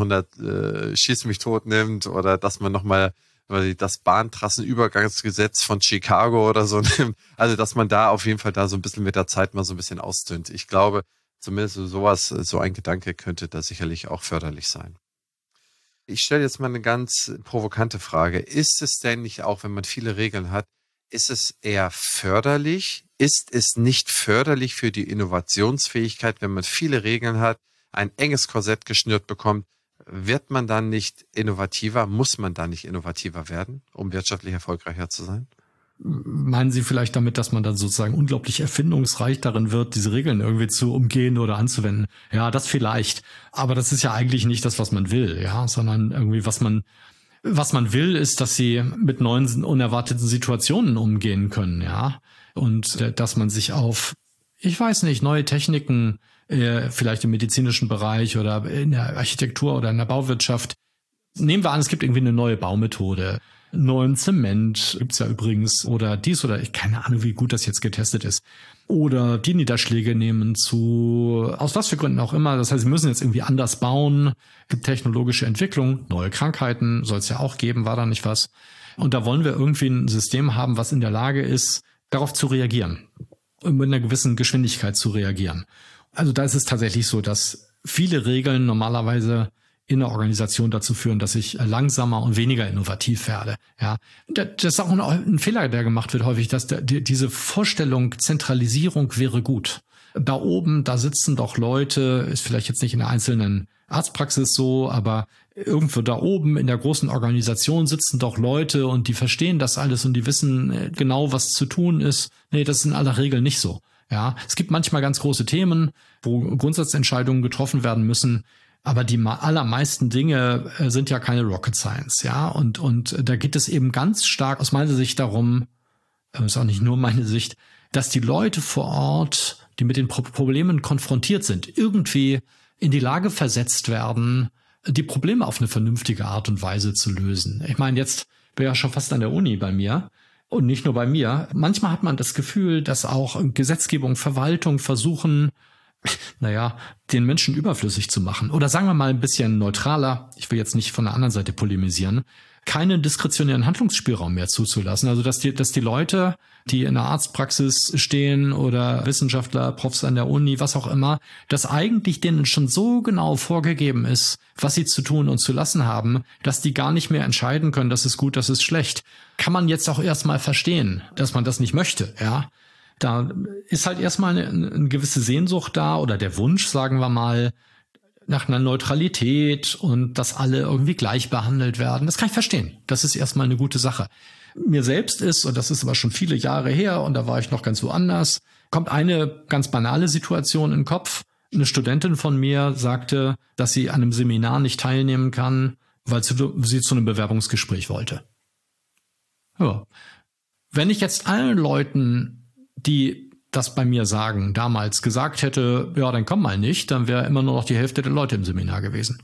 1800 schieß mich tot nimmt oder dass man nochmal das Bahntrassenübergangsgesetz von Chicago oder so nimmt. Also dass man da auf jeden Fall da so ein bisschen mit der Zeit mal so ein bisschen ausdünnt. Ich glaube, zumindest so ein Gedanke könnte da sicherlich auch förderlich sein. Ich stelle jetzt mal eine ganz provokante Frage. Ist es denn nicht auch, wenn man viele Regeln hat, ist es eher förderlich? Ist es nicht förderlich für die Innovationsfähigkeit, wenn man viele Regeln hat, ein enges Korsett geschnürt bekommt? Wird man dann nicht innovativer? Muss man dann nicht innovativer werden, um wirtschaftlich erfolgreicher zu sein? Meinen Sie vielleicht damit, dass man dann sozusagen unglaublich erfindungsreich darin wird, diese Regeln irgendwie zu umgehen oder anzuwenden? Ja, das vielleicht. Aber das ist ja eigentlich nicht das, was man will, ja, sondern irgendwie, was man will, ist, dass sie mit neuen, unerwarteten Situationen umgehen können, ja. Und dass man sich auf, ich weiß nicht, neue Techniken, vielleicht im medizinischen Bereich oder in der Architektur oder in der Bauwirtschaft. Nehmen wir an, es gibt irgendwie eine neue Baumethode. Neuen Zement gibt's ja übrigens oder dies oder ich keine Ahnung, wie gut das jetzt getestet ist. Oder die Niederschläge nehmen zu, aus was für Gründen auch immer. Das heißt, sie müssen jetzt irgendwie anders bauen. Gibt technologische Entwicklung, neue Krankheiten soll es ja auch geben, war da nicht was. Und da wollen wir irgendwie ein System haben, was in der Lage ist, darauf zu reagieren und mit einer gewissen Geschwindigkeit zu reagieren. Also da ist es tatsächlich so, dass viele Regeln normalerweise in der Organisation dazu führen, dass ich langsamer und weniger innovativ werde. Ja, das ist auch ein Fehler, der gemacht wird häufig, dass diese Vorstellung, Zentralisierung wäre gut. Da oben, da sitzen doch Leute, ist vielleicht jetzt nicht in der einzelnen Arztpraxis so, aber irgendwo da oben in der großen Organisation sitzen doch Leute und die verstehen das alles und die wissen genau, was zu tun ist. Nee, das ist in aller Regel nicht so. Ja, es gibt manchmal ganz große Themen, wo Grundsatzentscheidungen getroffen werden müssen. Aber die allermeisten Dinge sind ja keine Rocket Science, ja. Und da geht es eben ganz stark aus meiner Sicht darum, ist auch nicht nur meine Sicht, dass die Leute vor Ort, die mit den Problemen konfrontiert sind, irgendwie in die Lage versetzt werden, die Probleme auf eine vernünftige Art und Weise zu lösen. Ich meine, jetzt bin ich ja schon fast an der Uni bei mir. Und nicht nur bei mir. Manchmal hat man das Gefühl, dass auch Gesetzgebung, Verwaltung versuchen, den Menschen überflüssig zu machen. Oder sagen wir mal ein bisschen neutraler, ich will jetzt nicht von der anderen Seite polemisieren, keinen diskretionären Handlungsspielraum mehr zuzulassen. Also dass die Leute, die in der Arztpraxis stehen oder Wissenschaftler, Profs an der Uni, was auch immer, dass eigentlich denen schon so genau vorgegeben ist, was sie zu tun und zu lassen haben, dass die gar nicht mehr entscheiden können, das ist gut, das ist schlecht. Kann man jetzt auch erstmal verstehen, dass man das nicht möchte, ja. Da ist halt erstmal eine gewisse Sehnsucht da oder der Wunsch, sagen wir mal, nach einer Neutralität und dass alle irgendwie gleich behandelt werden. Das kann ich verstehen. Das ist erstmal eine gute Sache. Mir selbst ist, und das ist aber schon viele Jahre her und da war ich noch ganz woanders, kommt eine ganz banale Situation in den Kopf. Eine Studentin von mir sagte, dass sie an einem Seminar nicht teilnehmen kann, weil sie zu einem Bewerbungsgespräch wollte. Ja. Wenn ich jetzt allen Leuten, die das bei mir sagen, damals gesagt hätte, ja, dann komm mal nicht, dann wäre immer nur noch die Hälfte der Leute im Seminar gewesen.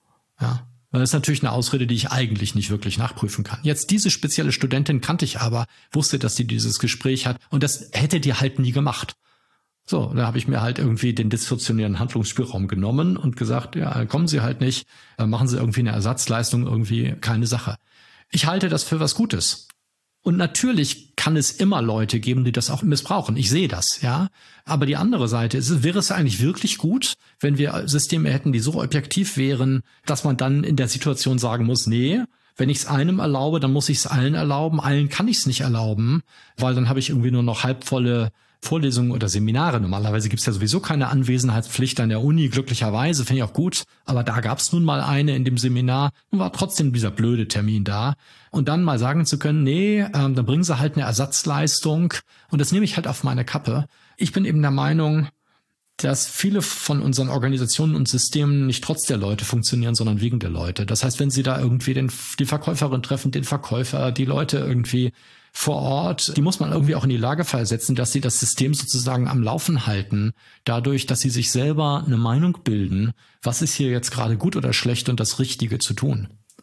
Ja, weil das ist natürlich eine Ausrede, die ich eigentlich nicht wirklich nachprüfen kann. Jetzt diese spezielle Studentin kannte ich aber, wusste, dass sie dieses Gespräch hat und das hätte die halt nie gemacht. So, da habe ich mir halt irgendwie den diskretionären Handlungsspielraum genommen und gesagt, ja, kommen Sie halt nicht, machen Sie irgendwie eine Ersatzleistung, irgendwie keine Sache. Ich halte das für was Gutes. Und natürlich kann es immer Leute geben, die das auch missbrauchen. Ich sehe das, ja. Aber die andere Seite ist, wäre es eigentlich wirklich gut, wenn wir Systeme hätten, die so objektiv wären, dass man dann in der Situation sagen muss, nee, wenn ich es einem erlaube, dann muss ich es allen erlauben. Allen kann ich es nicht erlauben, weil dann habe ich irgendwie nur noch halbvolle Vorlesungen oder Seminare. Normalerweise gibt es ja sowieso keine Anwesenheitspflicht an der Uni, glücklicherweise, finde ich auch gut. Aber da gab es nun mal eine in dem Seminar und war trotzdem dieser blöde Termin da. Und dann mal sagen zu können, nee, dann bringen sie halt eine Ersatzleistung und das nehme ich halt auf meine Kappe. Ich bin eben der Meinung, dass viele von unseren Organisationen und Systemen nicht trotz der Leute funktionieren, sondern wegen der Leute. Das heißt, wenn sie da irgendwie die Verkäuferin treffen, den Verkäufer, die Leute irgendwie vor Ort, die muss man irgendwie auch in die Lage versetzen, dass sie das System sozusagen am Laufen halten, dadurch, dass sie sich selber eine Meinung bilden, was ist hier jetzt gerade gut oder schlecht und das Richtige zu tun.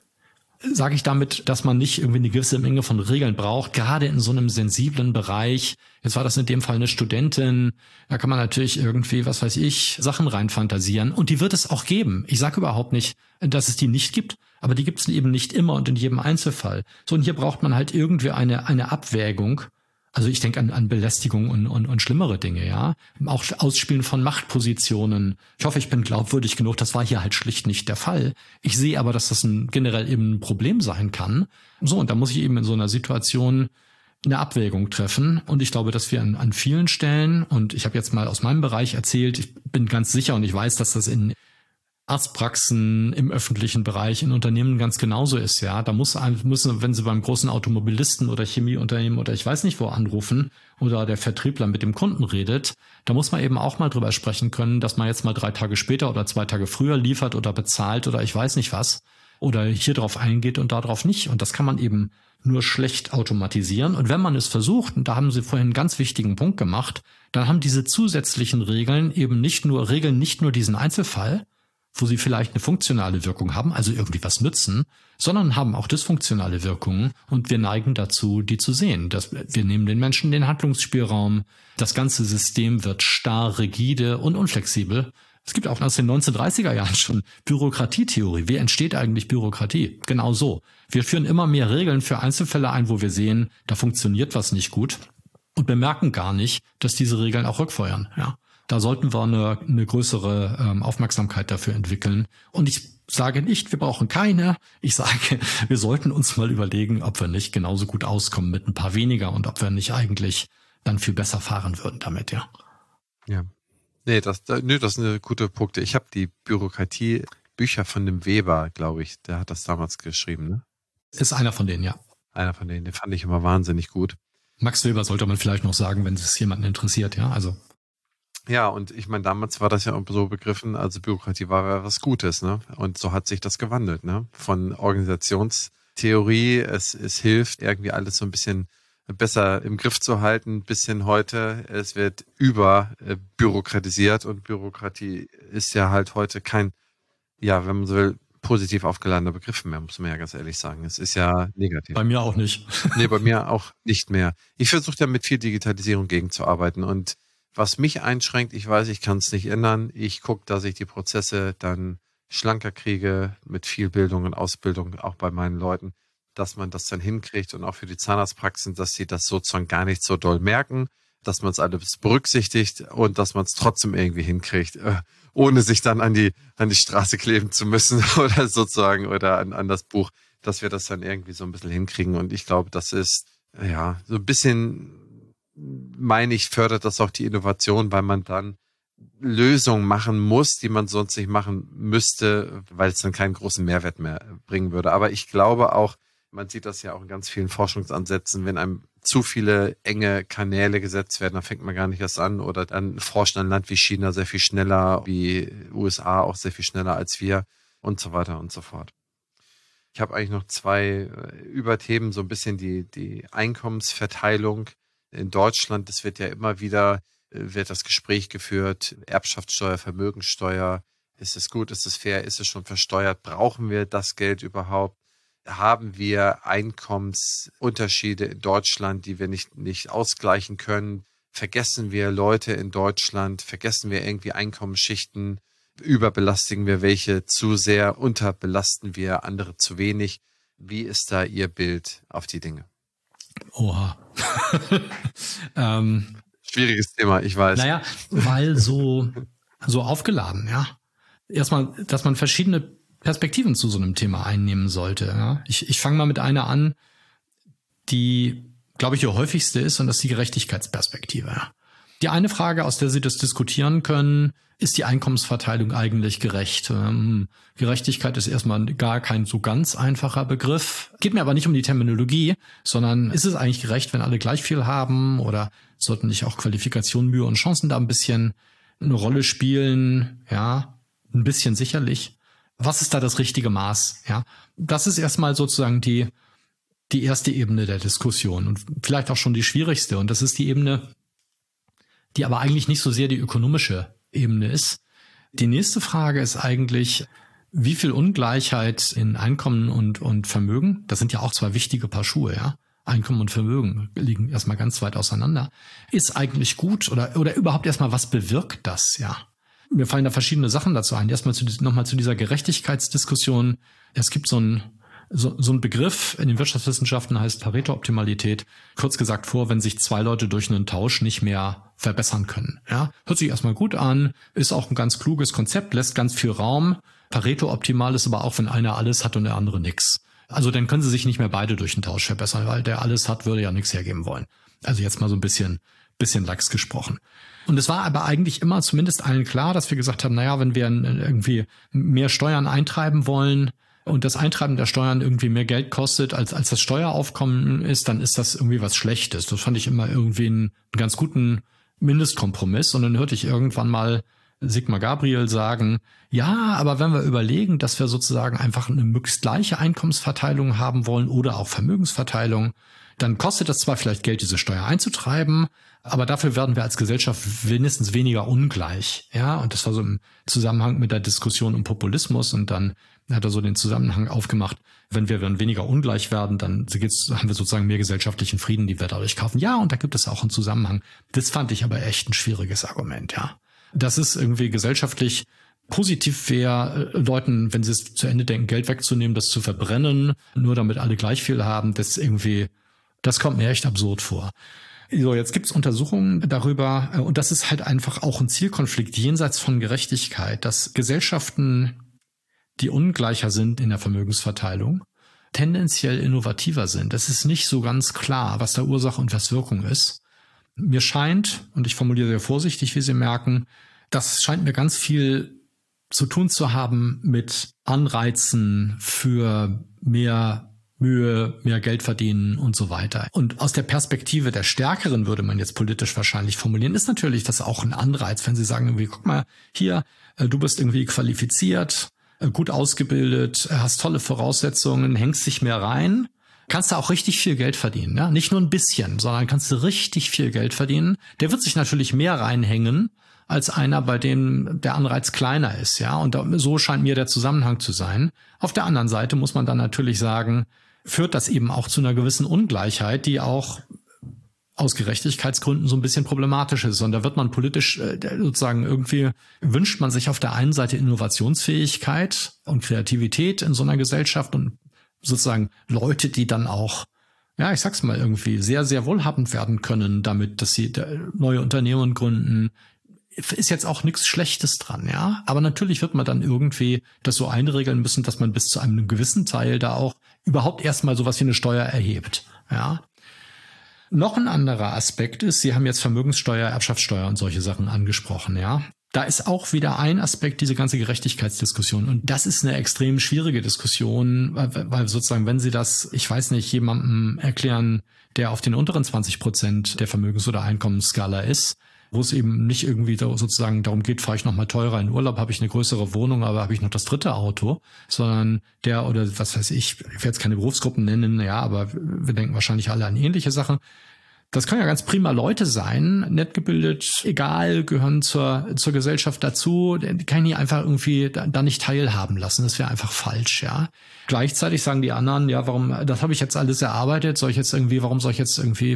Sage ich damit, dass man nicht irgendwie eine gewisse Menge von Regeln braucht, gerade in so einem sensiblen Bereich. Jetzt war das in dem Fall eine Studentin, da kann man natürlich irgendwie, was weiß ich, Sachen reinfantasieren und die wird es auch geben. Ich sage überhaupt nicht, dass es die nicht gibt, aber die gibt es eben nicht immer und in jedem Einzelfall. So, und hier braucht man halt irgendwie eine Abwägung. Also ich denke an Belästigung und schlimmere Dinge, ja. Auch Ausspielen von Machtpositionen. Ich hoffe, ich bin glaubwürdig genug. Das war hier halt schlicht nicht der Fall. Ich sehe aber, dass das generell eben ein Problem sein kann. So, und da muss ich eben in so einer Situation eine Abwägung treffen. Und ich glaube, dass wir an vielen Stellen, und ich habe jetzt mal aus meinem Bereich erzählt, ich bin ganz sicher und ich weiß, dass das in Arztpraxen im öffentlichen Bereich, in Unternehmen ganz genauso ist, ja. Da müssen, wenn Sie beim großen Automobilisten oder Chemieunternehmen oder ich weiß nicht wo anrufen oder der Vertriebler mit dem Kunden redet, da muss man eben auch mal drüber sprechen können, dass man jetzt mal 3 Tage später oder 2 Tage früher liefert oder bezahlt oder ich weiß nicht was oder hier drauf eingeht und darauf nicht. Und das kann man eben nur schlecht automatisieren. Und wenn man es versucht, und da haben Sie vorhin einen ganz wichtigen Punkt gemacht, dann haben diese zusätzlichen Regeln eben nicht nur diesen Einzelfall, wo sie vielleicht eine funktionale Wirkung haben, also irgendwie was nützen, sondern haben auch dysfunktionale Wirkungen und wir neigen dazu, die zu sehen. Wir nehmen den Menschen den Handlungsspielraum, das ganze System wird starr, rigide und unflexibel. Es gibt auch aus den 1930er Jahren schon Bürokratietheorie. Wie entsteht eigentlich Bürokratie? Genau so. Wir führen immer mehr Regeln für Einzelfälle ein, wo wir sehen, da funktioniert was nicht gut und bemerken gar nicht, dass diese Regeln auch rückfeuern, ja. Da sollten wir eine größere Aufmerksamkeit dafür entwickeln. Und ich sage nicht, wir brauchen keine. Ich sage, wir sollten uns mal überlegen, ob wir nicht genauso gut auskommen mit ein paar weniger und ob wir nicht eigentlich dann viel besser fahren würden damit, ja. Ja. Nee, das sind eine gute Punkte. Ich habe die Bürokratie-Bücher von dem Weber, glaube ich, der hat das damals geschrieben, ne? Ist einer von denen, ja. Einer von denen, den fand ich immer wahnsinnig gut. Max Weber sollte man vielleicht noch sagen, wenn es jemanden interessiert, ja, also. Ja, und ich meine, damals war das ja so begriffen, also Bürokratie war ja was Gutes, ne? Und so hat sich das gewandelt, ne? Von Organisationstheorie, es hilft, irgendwie alles so ein bisschen besser im Griff zu halten, bis hin heute, es wird bürokratisiert und Bürokratie ist ja halt heute kein, ja, wenn man so will, positiv aufgeladener Begriff mehr, muss man ja ganz ehrlich sagen. Es ist ja negativ. Bei mir auch nicht. Nee, bei mir auch nicht mehr. Ich versuche da mit viel Digitalisierung gegenzuarbeiten und was mich einschränkt, ich weiß, ich kann es nicht ändern. Ich gucke, dass ich die Prozesse dann schlanker kriege mit viel Bildung und Ausbildung, auch bei meinen Leuten. dass man das dann hinkriegt und auch für die Zahnarztpraxen, dass sie das sozusagen gar nicht so doll merken, dass man es alles berücksichtigt und dass man es trotzdem irgendwie hinkriegt, ohne sich dann an die Straße kleben zu müssen oder sozusagen oder an das Buch, dass wir das dann irgendwie so ein bisschen hinkriegen. Und ich glaube, das ist ja so ein bisschen, meine ich, fördert das auch die Innovation, weil man dann Lösungen machen muss, die man sonst nicht machen müsste, weil es dann keinen großen Mehrwert mehr bringen würde. Aber ich glaube auch, man sieht das ja auch in ganz vielen Forschungsansätzen, wenn einem zu viele enge Kanäle gesetzt werden, dann fängt man gar nicht erst an. Oder dann forscht ein Land wie China sehr viel schneller, wie USA auch sehr viel schneller als wir und so weiter und so fort. Ich habe eigentlich noch 2 Überthemen, so ein bisschen die Einkommensverteilung in Deutschland. Es wird ja immer wieder, wird das Gespräch geführt, Erbschaftssteuer, Vermögensteuer. Ist es gut, ist es fair, ist es schon versteuert? Brauchen wir das Geld überhaupt? Haben wir Einkommensunterschiede in Deutschland, die wir nicht ausgleichen können? Vergessen wir Leute in Deutschland? Vergessen wir irgendwie Einkommensschichten? Überbelastigen wir welche zu sehr? Unterbelasten wir andere zu wenig? Wie ist da Ihr Bild auf die Dinge? Oha. Schwieriges Thema, ich weiß. Naja, weil so aufgeladen, ja. Erstmal, dass man verschiedene Perspektiven zu so einem Thema einnehmen sollte. Ja? Ich fange mal mit einer an, die, glaube ich, die häufigste ist, und das ist die Gerechtigkeitsperspektive. Ja? Die eine Frage, aus der Sie das diskutieren können, ist die Einkommensverteilung eigentlich gerecht? Gerechtigkeit ist erstmal gar kein so ganz einfacher Begriff. Geht mir aber nicht um die Terminologie, sondern ist es eigentlich gerecht, wenn alle gleich viel haben, oder sollten nicht auch Qualifikation, Mühe und Chancen da ein bisschen eine Rolle spielen? Ja, ein bisschen sicherlich. Was ist da das richtige Maß? Ja, das ist erstmal sozusagen die erste Ebene der Diskussion und vielleicht auch schon die schwierigste. Und das ist die Ebene, die aber eigentlich nicht so sehr die ökonomische Ebene ist. Die nächste Frage ist eigentlich, wie viel Ungleichheit in Einkommen und Vermögen, das sind ja auch 2 wichtige Paar Schuhe, ja. Einkommen und Vermögen liegen erstmal ganz weit auseinander. Ist eigentlich gut oder überhaupt erstmal, was bewirkt das, ja? Mir fallen da verschiedene Sachen dazu ein. Erstmal nochmal zu dieser Gerechtigkeitsdiskussion. Es gibt so ein Begriff in den Wirtschaftswissenschaften, heißt Pareto-Optimalität. Kurz gesagt wenn sich 2 Leute durch einen Tausch nicht mehr verbessern können. Ja, hört sich erstmal gut an, ist auch ein ganz kluges Konzept, lässt ganz viel Raum. Pareto-optimal ist aber auch, wenn einer alles hat und der andere nix. Also dann können sie sich nicht mehr beide durch einen Tausch verbessern, weil der alles hat, würde ja nichts hergeben wollen. Also jetzt mal so ein bisschen lax gesprochen. Und es war aber eigentlich immer zumindest allen klar, dass wir gesagt haben, naja, wenn wir irgendwie mehr Steuern eintreiben wollen und das Eintreiben der Steuern irgendwie mehr Geld kostet, als das Steueraufkommen ist, dann ist das irgendwie was Schlechtes. Das fand ich immer irgendwie einen ganz guten Mindestkompromiss. Und dann hörte ich irgendwann mal Sigmar Gabriel sagen, ja, aber wenn wir überlegen, dass wir sozusagen einfach eine möglichst gleiche Einkommensverteilung haben wollen oder auch Vermögensverteilung, dann kostet das zwar vielleicht Geld, diese Steuer einzutreiben, aber dafür werden wir als Gesellschaft mindestens weniger ungleich. Ja, und das war so im Zusammenhang mit der Diskussion um Populismus. Und dann hat er so den Zusammenhang aufgemacht, wenn wir weniger ungleich werden, dann haben wir sozusagen mehr gesellschaftlichen Frieden, die wir dadurch kaufen. Ja, und da gibt es auch einen Zusammenhang. Das fand ich aber echt ein schwieriges Argument, ja. Das ist irgendwie gesellschaftlich positiv wäre, Leuten, wenn sie es zu Ende denken, Geld wegzunehmen, das zu verbrennen, nur damit alle gleich viel haben, das kommt mir echt absurd vor. So, jetzt gibt's Untersuchungen darüber, und das ist halt einfach auch ein Zielkonflikt jenseits von Gerechtigkeit, dass Gesellschaften, die ungleicher sind in der Vermögensverteilung, tendenziell innovativer sind. Das ist nicht so ganz klar, was da Ursache und was Wirkung ist. Mir scheint, und ich formuliere sehr vorsichtig, wie Sie merken, das scheint mir ganz viel zu tun zu haben mit Anreizen für mehr Mühe, mehr Geld verdienen und so weiter. Und aus der Perspektive der Stärkeren würde man jetzt politisch wahrscheinlich formulieren, ist natürlich das auch ein Anreiz, wenn Sie sagen, irgendwie, guck mal, hier, du bist irgendwie qualifiziert, gut ausgebildet, hast tolle Voraussetzungen, hängst dich mehr rein, kannst du auch richtig viel Geld verdienen. Ja? Nicht nur ein bisschen, sondern kannst du richtig viel Geld verdienen. Der wird sich natürlich mehr reinhängen als einer, bei dem der Anreiz kleiner ist. Ja, und so scheint mir der Zusammenhang zu sein. Auf der anderen Seite muss man dann natürlich sagen, führt das eben auch zu einer gewissen Ungleichheit, die auch aus Gerechtigkeitsgründen so ein bisschen problematisch ist. Und da wird man politisch sozusagen irgendwie, wünscht man sich auf der einen Seite Innovationsfähigkeit und Kreativität in so einer Gesellschaft und sozusagen Leute, die dann auch, ja, ich sag's mal irgendwie, sehr, sehr wohlhabend werden können damit, dass sie neue Unternehmen gründen. Ist jetzt auch nichts Schlechtes dran, ja. Aber natürlich wird man dann irgendwie das so einregeln müssen, dass man bis zu einem gewissen Teil da auch überhaupt erstmal sowas wie eine Steuer erhebt, ja. Noch ein anderer Aspekt ist, Sie haben jetzt Vermögenssteuer, Erbschaftssteuer und solche Sachen angesprochen, ja. Da ist auch wieder ein Aspekt, diese ganze Gerechtigkeitsdiskussion. Und das ist eine extrem schwierige Diskussion, weil sozusagen, wenn Sie das, ich weiß nicht, jemandem erklären, der auf den unteren 20% der Vermögens- oder Einkommensskala ist, wo es eben nicht irgendwie sozusagen darum geht, fahre ich nochmal teurer in Urlaub, habe ich eine größere Wohnung, aber habe ich noch das dritte Auto, sondern der oder was weiß ich werde jetzt keine Berufsgruppen nennen, ja, aber wir denken wahrscheinlich alle an ähnliche Sachen. Das können ja ganz prima Leute sein, nett gebildet, egal, gehören zur Gesellschaft dazu, die kann ich einfach irgendwie da nicht teilhaben lassen, das wäre einfach falsch, ja. Gleichzeitig sagen die anderen, ja, das habe ich jetzt alles erarbeitet, warum soll ich jetzt irgendwie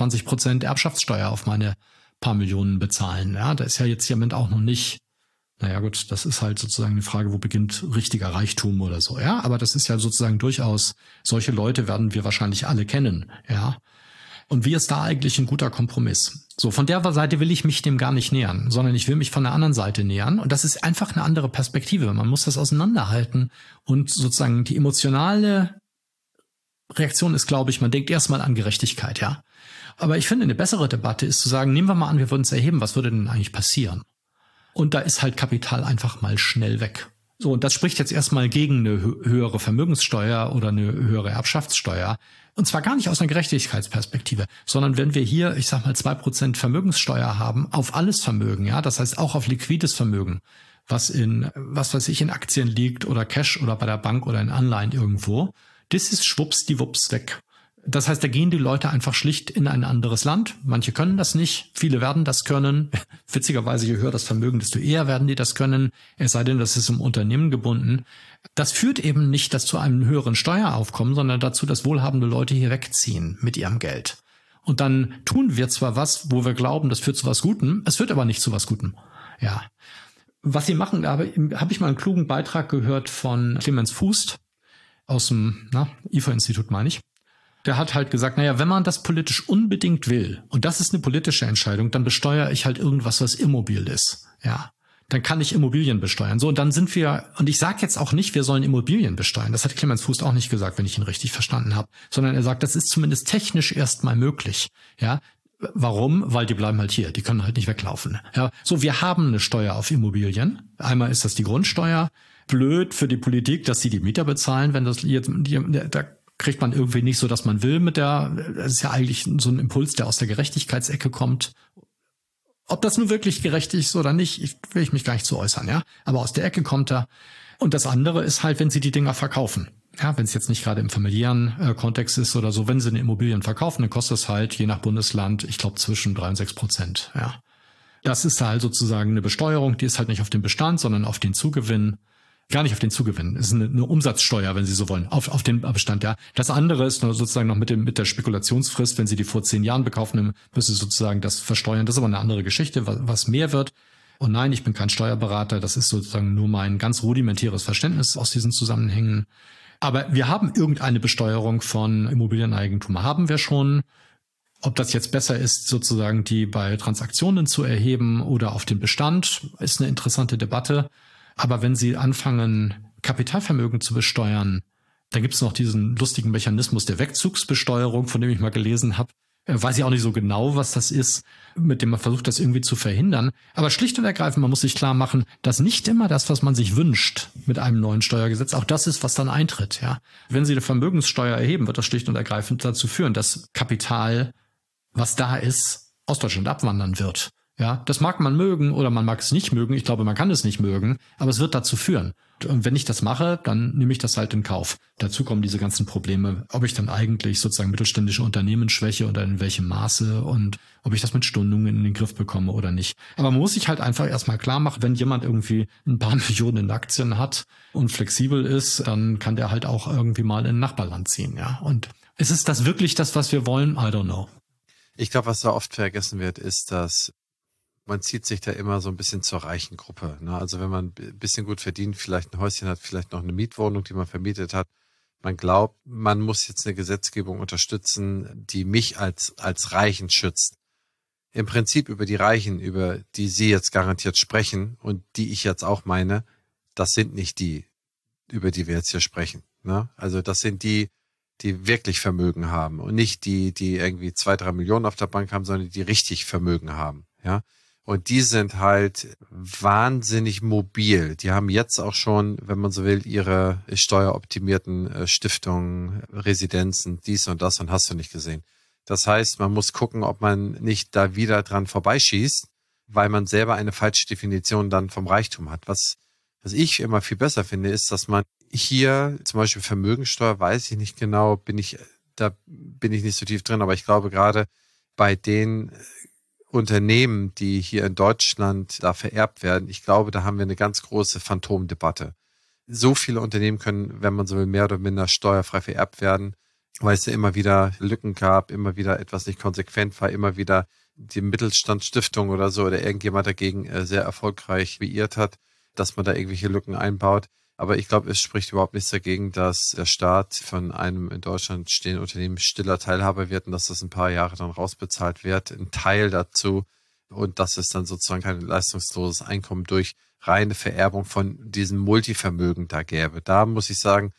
20% Erbschaftssteuer auf meine paar Millionen bezahlen, ja, da ist ja jetzt jemand auch noch nicht, naja gut, das ist halt sozusagen eine Frage, wo beginnt richtiger Reichtum oder so, ja, aber das ist ja sozusagen durchaus, solche Leute werden wir wahrscheinlich alle kennen, ja, und wie ist da eigentlich ein guter Kompromiss? So, von der Seite will ich mich dem gar nicht nähern, sondern ich will mich von der anderen Seite nähern und das ist einfach eine andere Perspektive, man muss das auseinanderhalten und sozusagen die emotionale Reaktion ist, glaube ich, man denkt erstmal an Gerechtigkeit, ja. Aber ich finde, eine bessere Debatte ist zu sagen, nehmen wir mal an, wir würden es erheben, was würde denn eigentlich passieren? Und da ist halt Kapital einfach mal schnell weg. So, und das spricht jetzt erstmal gegen eine höhere Vermögenssteuer oder eine höhere Erbschaftssteuer. Und zwar gar nicht aus einer Gerechtigkeitsperspektive, sondern wenn wir hier, ich sag mal, 2% Vermögenssteuer haben auf alles Vermögen, ja, das heißt auch auf liquides Vermögen, was in Aktien liegt oder Cash oder bei der Bank oder in Anleihen irgendwo, das ist schwuppsdiwupps weg. Das heißt, da gehen die Leute einfach schlicht in ein anderes Land. Manche können das nicht, viele werden das können. Witzigerweise, je höher das Vermögen, desto eher werden die das können, es sei denn, das ist im Unternehmen gebunden. Das führt eben nicht zu einem höheren Steueraufkommen, sondern dazu, dass wohlhabende Leute hier wegziehen mit ihrem Geld. Und dann tun wir zwar was, wo wir glauben, das führt zu was Gutem, es führt aber nicht zu was Gutem. Ja. Was sie machen, da habe ich mal einen klugen Beitrag gehört von Clemens Fußt aus dem IFO-Institut, meine ich. Der hat halt gesagt, naja, wenn man das politisch unbedingt will, und das ist eine politische Entscheidung, dann besteuere ich halt irgendwas, was immobil ist. Ja, dann kann ich Immobilien besteuern. So, und dann sind wir, und ich sage jetzt auch nicht, wir sollen Immobilien besteuern. Das hat Clemens Fußt auch nicht gesagt, wenn ich ihn richtig verstanden habe. Sondern er sagt, das ist zumindest technisch erstmal möglich. Ja, warum? Weil die bleiben halt hier. Die können halt nicht weglaufen. Ja, so, wir haben eine Steuer auf Immobilien. Einmal ist das die Grundsteuer. Blöd für die Politik, dass sie die Mieter bezahlen, wenn das jetzt, da kriegt man irgendwie nicht so, dass man will das ist ja eigentlich so ein Impuls, der aus der Gerechtigkeitsecke kommt. Ob das nun wirklich gerecht ist oder nicht, will ich mich gar nicht zu äußern, ja. Aber aus der Ecke kommt er. Und das andere ist halt, wenn sie die Dinger verkaufen. Ja, wenn es jetzt nicht gerade im familiären Kontext ist oder so, wenn sie eine Immobilien verkaufen, dann kostet es halt je nach Bundesland, ich glaube, zwischen 3 und 6%, ja. Das ist halt sozusagen eine Besteuerung, die ist halt nicht auf den Bestand, sondern auf den Zugewinn. Gar nicht auf den Zugewinn. Es ist eine Umsatzsteuer, wenn Sie so wollen, auf den Bestand, ja. Das andere ist sozusagen noch mit der Spekulationsfrist. Wenn Sie die vor 10 Jahren bekaufen, müssen Sie sozusagen das versteuern. Das ist aber eine andere Geschichte, was mehr wird. Und nein, ich bin kein Steuerberater. Das ist sozusagen nur mein ganz rudimentäres Verständnis aus diesen Zusammenhängen. Aber wir haben irgendeine Besteuerung von Immobilieneigentum. Haben wir schon. Ob das jetzt besser ist, sozusagen die bei Transaktionen zu erheben oder auf den Bestand, ist eine interessante Debatte. Aber wenn Sie anfangen, Kapitalvermögen zu besteuern, dann gibt es noch diesen lustigen Mechanismus der Wegzugsbesteuerung, von dem ich mal gelesen habe. Weiß ich auch nicht so genau, was das ist, mit dem man versucht, das irgendwie zu verhindern. Aber schlicht und ergreifend, man muss sich klar machen, dass nicht immer das, was man sich wünscht mit einem neuen Steuergesetz, auch das ist, was dann eintritt. Ja, wenn Sie eine Vermögenssteuer erheben, wird das schlicht und ergreifend dazu führen, dass Kapital, was da ist, aus Deutschland abwandern wird. Ja, das mag man mögen oder man mag es nicht mögen. Ich glaube, man kann es nicht mögen, aber es wird dazu führen. Und wenn ich das mache, dann nehme ich das halt in Kauf. Dazu kommen diese ganzen Probleme, ob ich dann eigentlich sozusagen mittelständische Unternehmen schwäche oder in welchem Maße und ob ich das mit Stundungen in den Griff bekomme oder nicht. Aber man muss sich halt einfach erstmal klar machen, wenn jemand irgendwie ein paar Millionen in Aktien hat und flexibel ist, dann kann der halt auch irgendwie mal in ein Nachbarland ziehen. Ja, und ist es das wirklich das, was wir wollen? I don't know. Ich glaube, was da oft vergessen wird, ist, dass man zieht sich da immer so ein bisschen zur reichen Gruppe. Ne? Also wenn man ein bisschen gut verdient, vielleicht ein Häuschen hat, vielleicht noch eine Mietwohnung, die man vermietet hat, Man glaubt, man muss jetzt eine Gesetzgebung unterstützen, die mich als Reichen schützt. Im Prinzip über die Reichen, über die Sie jetzt garantiert sprechen und die ich jetzt auch meine, das sind nicht die, über die wir jetzt hier sprechen. Ne? Also das sind die wirklich Vermögen haben und nicht die irgendwie 2-3 Millionen auf der Bank haben, sondern die richtig Vermögen haben. Ja. Und die sind halt wahnsinnig mobil. Die haben jetzt auch schon, wenn man so will, ihre steueroptimierten Stiftungen, Residenzen, dies und das und hast du nicht gesehen. Das heißt, man muss gucken, ob man nicht da wieder dran vorbeischießt, weil man selber eine falsche Definition dann vom Reichtum hat. Was ich immer viel besser finde, ist, dass man hier zum Beispiel Vermögensteuer, weiß ich nicht genau, bin ich nicht so tief drin, aber ich glaube gerade bei den Unternehmen, die hier in Deutschland da vererbt werden, ich glaube, da haben wir eine ganz große Phantomdebatte. So viele Unternehmen können, wenn man so will, mehr oder minder steuerfrei vererbt werden, weil es ja immer wieder Lücken gab, immer wieder etwas nicht konsequent war, immer wieder die Mittelstandsstiftung oder so oder irgendjemand dagegen sehr erfolgreich liiert hat, dass man da irgendwelche Lücken einbaut. Aber ich glaube, es spricht überhaupt nichts dagegen, dass der Staat von einem in Deutschland stehenden Unternehmen stiller Teilhaber wird und dass das ein paar Jahre dann rausbezahlt wird, ein Teil dazu und dass es dann sozusagen kein leistungsloses Einkommen durch reine Vererbung von diesem Multivermögen da gäbe. Da muss ich sagen,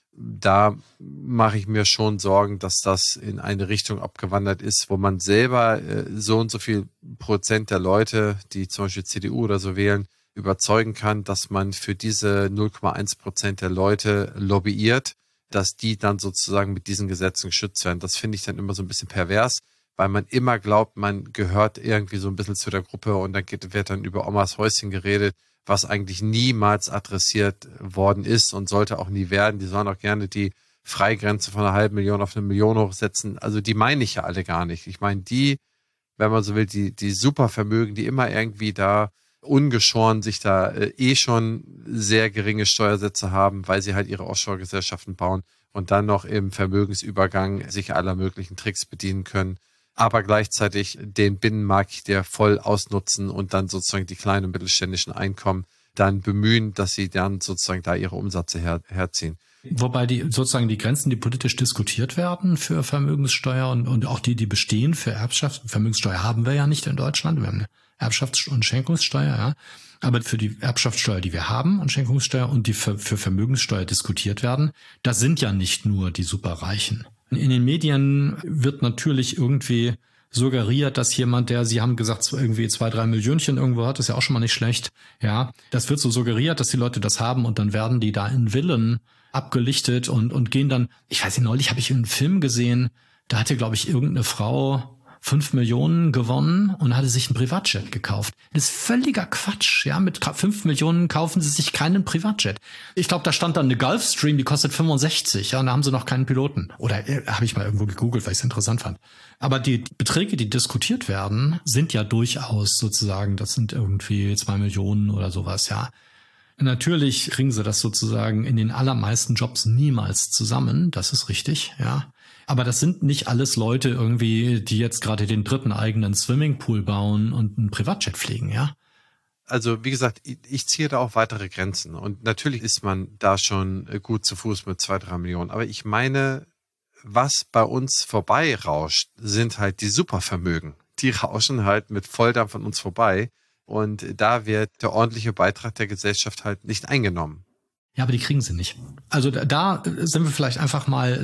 da mache ich mir schon Sorgen, dass das in eine Richtung abgewandert ist, wo man selber so und so viel Prozent der Leute, die zum Beispiel CDU oder so wählen, überzeugen kann, dass man für diese 0,1% der Leute lobbyiert, dass die dann sozusagen mit diesen Gesetzen geschützt werden. Das finde ich dann immer so ein bisschen pervers, weil man immer glaubt, man gehört irgendwie so ein bisschen zu der Gruppe und dann wird dann über Omas Häuschen geredet, was eigentlich niemals adressiert worden ist und sollte auch nie werden. Die sollen auch gerne die Freigrenze von 500.000 auf 1 Million hochsetzen. Also die meine ich ja alle gar nicht. Ich meine die, wenn man so will, die Supervermögen, die immer irgendwie da ungeschoren sich da schon sehr geringe Steuersätze haben, weil sie halt ihre Offshore-Gesellschaften bauen und dann noch im Vermögensübergang sich aller möglichen Tricks bedienen können, aber gleichzeitig den Binnenmarkt der voll ausnutzen und dann sozusagen die kleinen und mittelständischen Einkommen dann bemühen, dass sie dann sozusagen da ihre Umsätze herziehen. Wobei die sozusagen die Grenzen, die politisch diskutiert werden für Vermögenssteuer und auch die bestehen für Erbschaft. Vermögenssteuer haben wir ja nicht in Deutschland. Wir haben eine Erbschafts- und Schenkungssteuer, ja. Aber für die Erbschaftssteuer, die wir haben und Schenkungssteuer und die für Vermögenssteuer diskutiert werden, da sind ja nicht nur die Superreichen. In den Medien wird natürlich irgendwie suggeriert, dass jemand, der, Sie haben gesagt, irgendwie 2-3 Millionchen irgendwo hat, ist ja auch schon mal nicht schlecht, ja. Das wird so suggeriert, dass die Leute das haben und dann werden die da in Villen abgelichtet und gehen dann, ich weiß nicht, neulich habe ich einen Film gesehen, da hatte, glaube ich, irgendeine Frau 5 Millionen gewonnen und hatte sich ein Privatjet gekauft. Das ist völliger Quatsch, ja. Mit 5 Millionen kaufen sie sich keinen Privatjet. Ich glaube, da stand dann eine Gulfstream, die kostet 65, ja, und da haben sie noch keinen Piloten. Oder habe ich mal irgendwo gegoogelt, weil ich es interessant fand. Aber die Beträge, die diskutiert werden, sind ja durchaus sozusagen, das sind irgendwie 2 Millionen oder sowas, ja. Natürlich kriegen sie das sozusagen in den allermeisten Jobs niemals zusammen, das ist richtig, ja. Aber das sind nicht alles Leute irgendwie, die jetzt gerade den 3. eigenen Swimmingpool bauen und einen Privatjet fliegen, ja. Also wie gesagt, ich ziehe da auch weitere Grenzen und natürlich ist man da schon gut zu Fuß mit 2-3 Millionen. Aber ich meine, was bei uns vorbei rauscht, sind halt die Supervermögen. Die rauschen halt mit Volldampf an uns vorbei und da wird der ordentliche Beitrag der Gesellschaft halt nicht eingenommen. Ja, aber die kriegen sie nicht. Also da liegen wir vielleicht einfach mal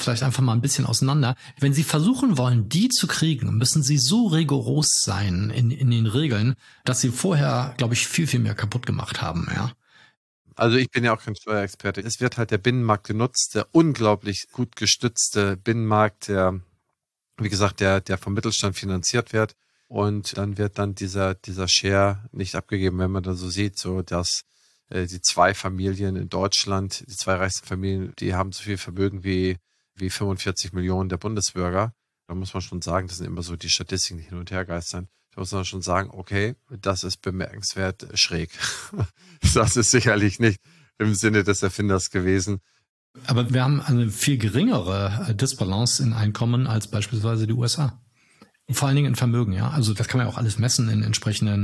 ein bisschen auseinander. Wenn Sie versuchen wollen, die zu kriegen, müssen Sie so rigoros sein in den Regeln, dass Sie vorher, glaube ich, viel, viel mehr kaputt gemacht haben, ja. Also ich bin ja auch kein Steuerexperte. Es wird halt der Binnenmarkt genutzt, der unglaublich gut gestützte Binnenmarkt, der, wie gesagt, der vom Mittelstand finanziert wird. Und dann wird dann dieser Share nicht abgegeben, wenn man da so sieht, so dass die 2 Familien in Deutschland, die 2 reichsten Familien, die haben so viel Vermögen wie 45 Millionen der Bundesbürger. Da muss man schon sagen, das sind immer so die Statistiken, die hin und her geistern. Da muss man schon sagen, okay, das ist bemerkenswert schräg. Das ist sicherlich nicht im Sinne des Erfinders gewesen. Aber wir haben eine viel geringere Disbalance in Einkommen als beispielsweise die USA. Vor allen Dingen in Vermögen, ja. Also das kann man ja auch alles messen in entsprechenden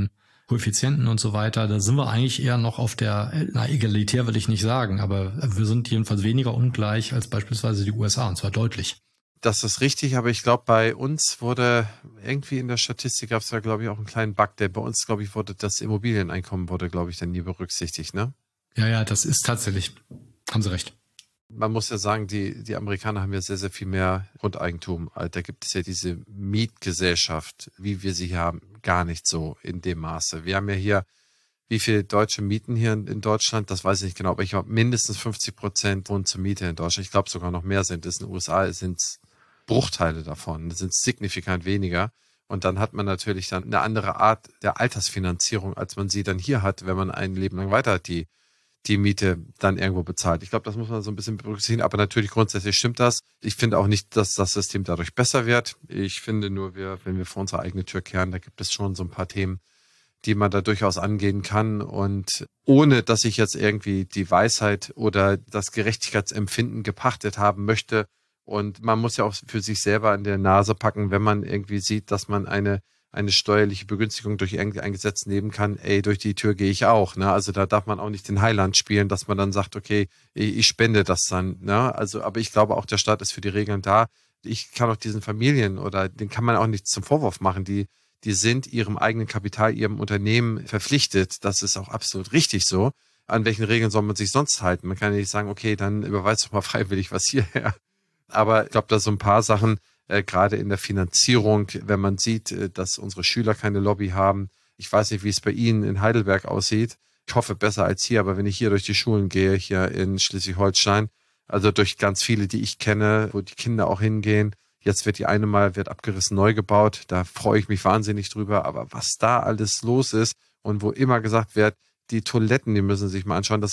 Koeffizienten und so weiter. Da sind wir eigentlich eher noch auf egalitär will ich nicht sagen, aber wir sind jedenfalls weniger ungleich als beispielsweise die USA, und zwar deutlich. Das ist richtig, aber ich glaube, bei uns wurde irgendwie in der Statistik gab es da, glaube ich, auch einen kleinen Bug, der bei uns, glaube ich, wurde das Immobilieneinkommen wurde, glaube ich, dann nie berücksichtigt, ne? Ja, das ist tatsächlich, haben Sie recht. Man muss ja sagen, die Amerikaner haben ja sehr, sehr viel mehr Grundeigentum. Da gibt es ja diese Mietgesellschaft, wie wir sie hier haben, gar nicht so in dem Maße. Wir haben ja hier, wie viele deutsche Mieten hier in Deutschland, das weiß ich nicht genau, aber ich glaube, mindestens 50% wohnen zur Miete in Deutschland. Ich glaube sogar noch mehr sind es. In den USA sind es Bruchteile davon, das sind signifikant weniger. Und dann hat man natürlich dann eine andere Art der Altersfinanzierung, als man sie dann hier hat, wenn man ein Leben lang weiter die Miete dann irgendwo bezahlt. Ich glaube, das muss man so ein bisschen berücksichtigen, aber natürlich grundsätzlich stimmt das. Ich finde auch nicht, dass das System dadurch besser wird. Ich finde nur, wenn wir vor unsere eigene Tür kehren, da gibt es schon so ein paar Themen, die man da durchaus angehen kann. Und ohne, dass ich jetzt irgendwie die Weisheit oder das Gerechtigkeitsempfinden gepachtet haben möchte. Und man muss ja auch für sich selber an der Nase packen, wenn man irgendwie sieht, dass man eine steuerliche Begünstigung durch irgendein Gesetz nehmen kann, durch die Tür gehe ich auch. Ne? Also da darf man auch nicht den Heiland spielen, dass man dann sagt, okay, ich spende das dann. Ne? Also, aber ich glaube auch, der Staat ist für die Regeln da. Ich kann auch diesen Familien den kann man auch nicht zum Vorwurf machen, die sind ihrem eigenen Kapital, ihrem Unternehmen verpflichtet. Das ist auch absolut richtig so. An welchen Regeln soll man sich sonst halten? Man kann ja nicht sagen, okay, dann überweist doch mal freiwillig was hierher. Aber ich glaube, da so ein paar Sachen, gerade in der Finanzierung, wenn man sieht, dass unsere Schüler keine Lobby haben. Ich weiß nicht, wie es bei Ihnen in Heidelberg aussieht. Ich hoffe besser als hier, aber wenn ich hier durch die Schulen gehe, hier in Schleswig-Holstein, also durch ganz viele, die ich kenne, wo die Kinder auch hingehen, jetzt wird wird abgerissen, neu gebaut. Da freue ich mich wahnsinnig drüber. Aber was da alles los ist und wo immer gesagt wird, die Toiletten, die müssen sich mal anschauen.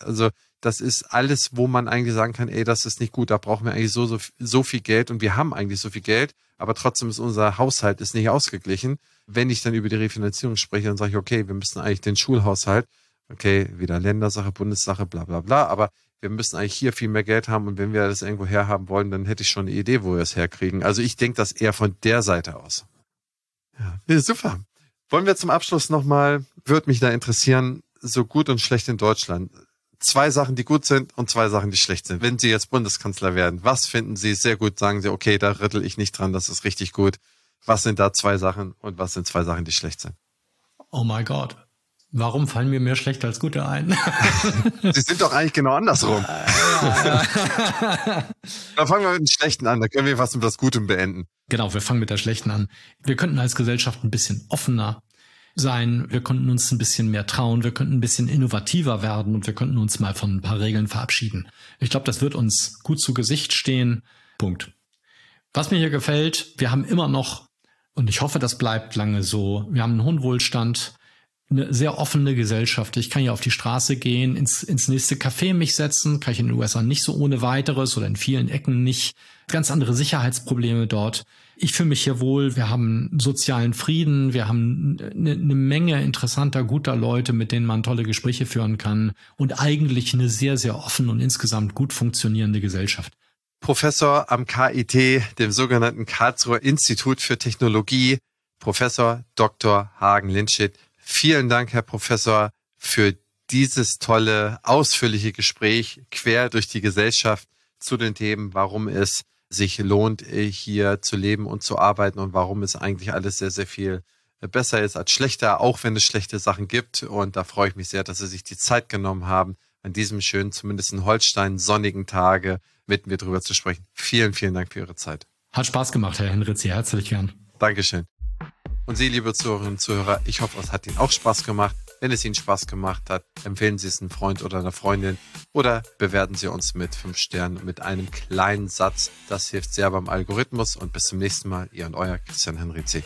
Das ist alles, wo man eigentlich sagen kann, das ist nicht gut. Da brauchen wir eigentlich so viel Geld und wir haben eigentlich so viel Geld, aber trotzdem ist unser Haushalt nicht ausgeglichen. Wenn ich dann über die Refinanzierung spreche, dann sage ich, okay, wir müssen eigentlich den Schulhaushalt, okay, wieder Ländersache, Bundessache, bla bla bla, aber wir müssen eigentlich hier viel mehr Geld haben und wenn wir das irgendwo herhaben wollen, dann hätte ich schon eine Idee, wo wir es herkriegen. Also ich denke das eher von der Seite aus. Ja, super. Wollen wir zum Abschluss nochmal, würde mich da interessieren, so gut und schlecht in Deutschland. 2 Sachen, die gut sind und 2 Sachen, die schlecht sind. Wenn Sie jetzt Bundeskanzler werden, was finden Sie sehr gut? Sagen Sie, okay, da rüttel ich nicht dran, das ist richtig gut. Was sind da 2 Sachen und was sind 2 Sachen, die schlecht sind? Oh mein Gott. Warum fallen mir mehr schlecht als gute ein? Sie sind doch eigentlich genau andersrum. Ja. Dann fangen wir mit dem Schlechten an, da können wir was mit was Gutem beenden. Genau, wir fangen mit der Schlechten an. Wir könnten als Gesellschaft ein bisschen offener sein, wir könnten uns ein bisschen mehr trauen, wir könnten ein bisschen innovativer werden und wir könnten uns mal von ein paar Regeln verabschieden. Ich glaube, das wird uns gut zu Gesicht stehen. Punkt. Was mir hier gefällt, wir haben immer noch, und ich hoffe, das bleibt lange so, wir haben einen hohen Wohlstand, eine sehr offene Gesellschaft. Ich kann hier auf die Straße gehen, ins nächste Café mich setzen, kann ich in den USA nicht so ohne weiteres oder in vielen Ecken nicht. Ganz andere Sicherheitsprobleme dort. Ich fühle mich hier wohl, wir haben sozialen Frieden, wir haben eine Menge interessanter, guter Leute, mit denen man tolle Gespräche führen kann und eigentlich eine sehr, sehr offene und insgesamt gut funktionierende Gesellschaft. Professor am KIT, dem sogenannten Karlsruher Institut für Technologie, Professor Dr. Hagen Lindstedt. Vielen Dank, Herr Professor, für dieses tolle, ausführliche Gespräch quer durch die Gesellschaft zu den Themen, warum es sich lohnt, hier zu leben und zu arbeiten und warum es eigentlich alles sehr, sehr viel besser ist als schlechter, auch wenn es schlechte Sachen gibt. Und da freue ich mich sehr, dass Sie sich die Zeit genommen haben, an diesem schönen, zumindest in Holstein, sonnigen Tage mit mir drüber zu sprechen. Vielen, vielen Dank für Ihre Zeit. Hat Spaß gemacht, Herr Henritz, herzlich gern. Dankeschön. Und Sie, liebe Zuhörerinnen und Zuhörer, ich hoffe, es hat Ihnen auch Spaß gemacht. Wenn es Ihnen Spaß gemacht hat, empfehlen Sie es einem Freund oder einer Freundin oder bewerten Sie uns mit 5 Sternen mit einem kleinen Satz. Das hilft sehr beim Algorithmus und bis zum nächsten Mal. Ihr und euer Christian Henrizi.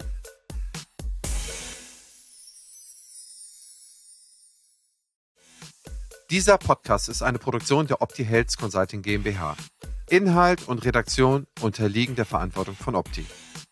Dieser Podcast ist eine Produktion der Opti Health Consulting GmbH. Inhalt und Redaktion unterliegen der Verantwortung von Opti.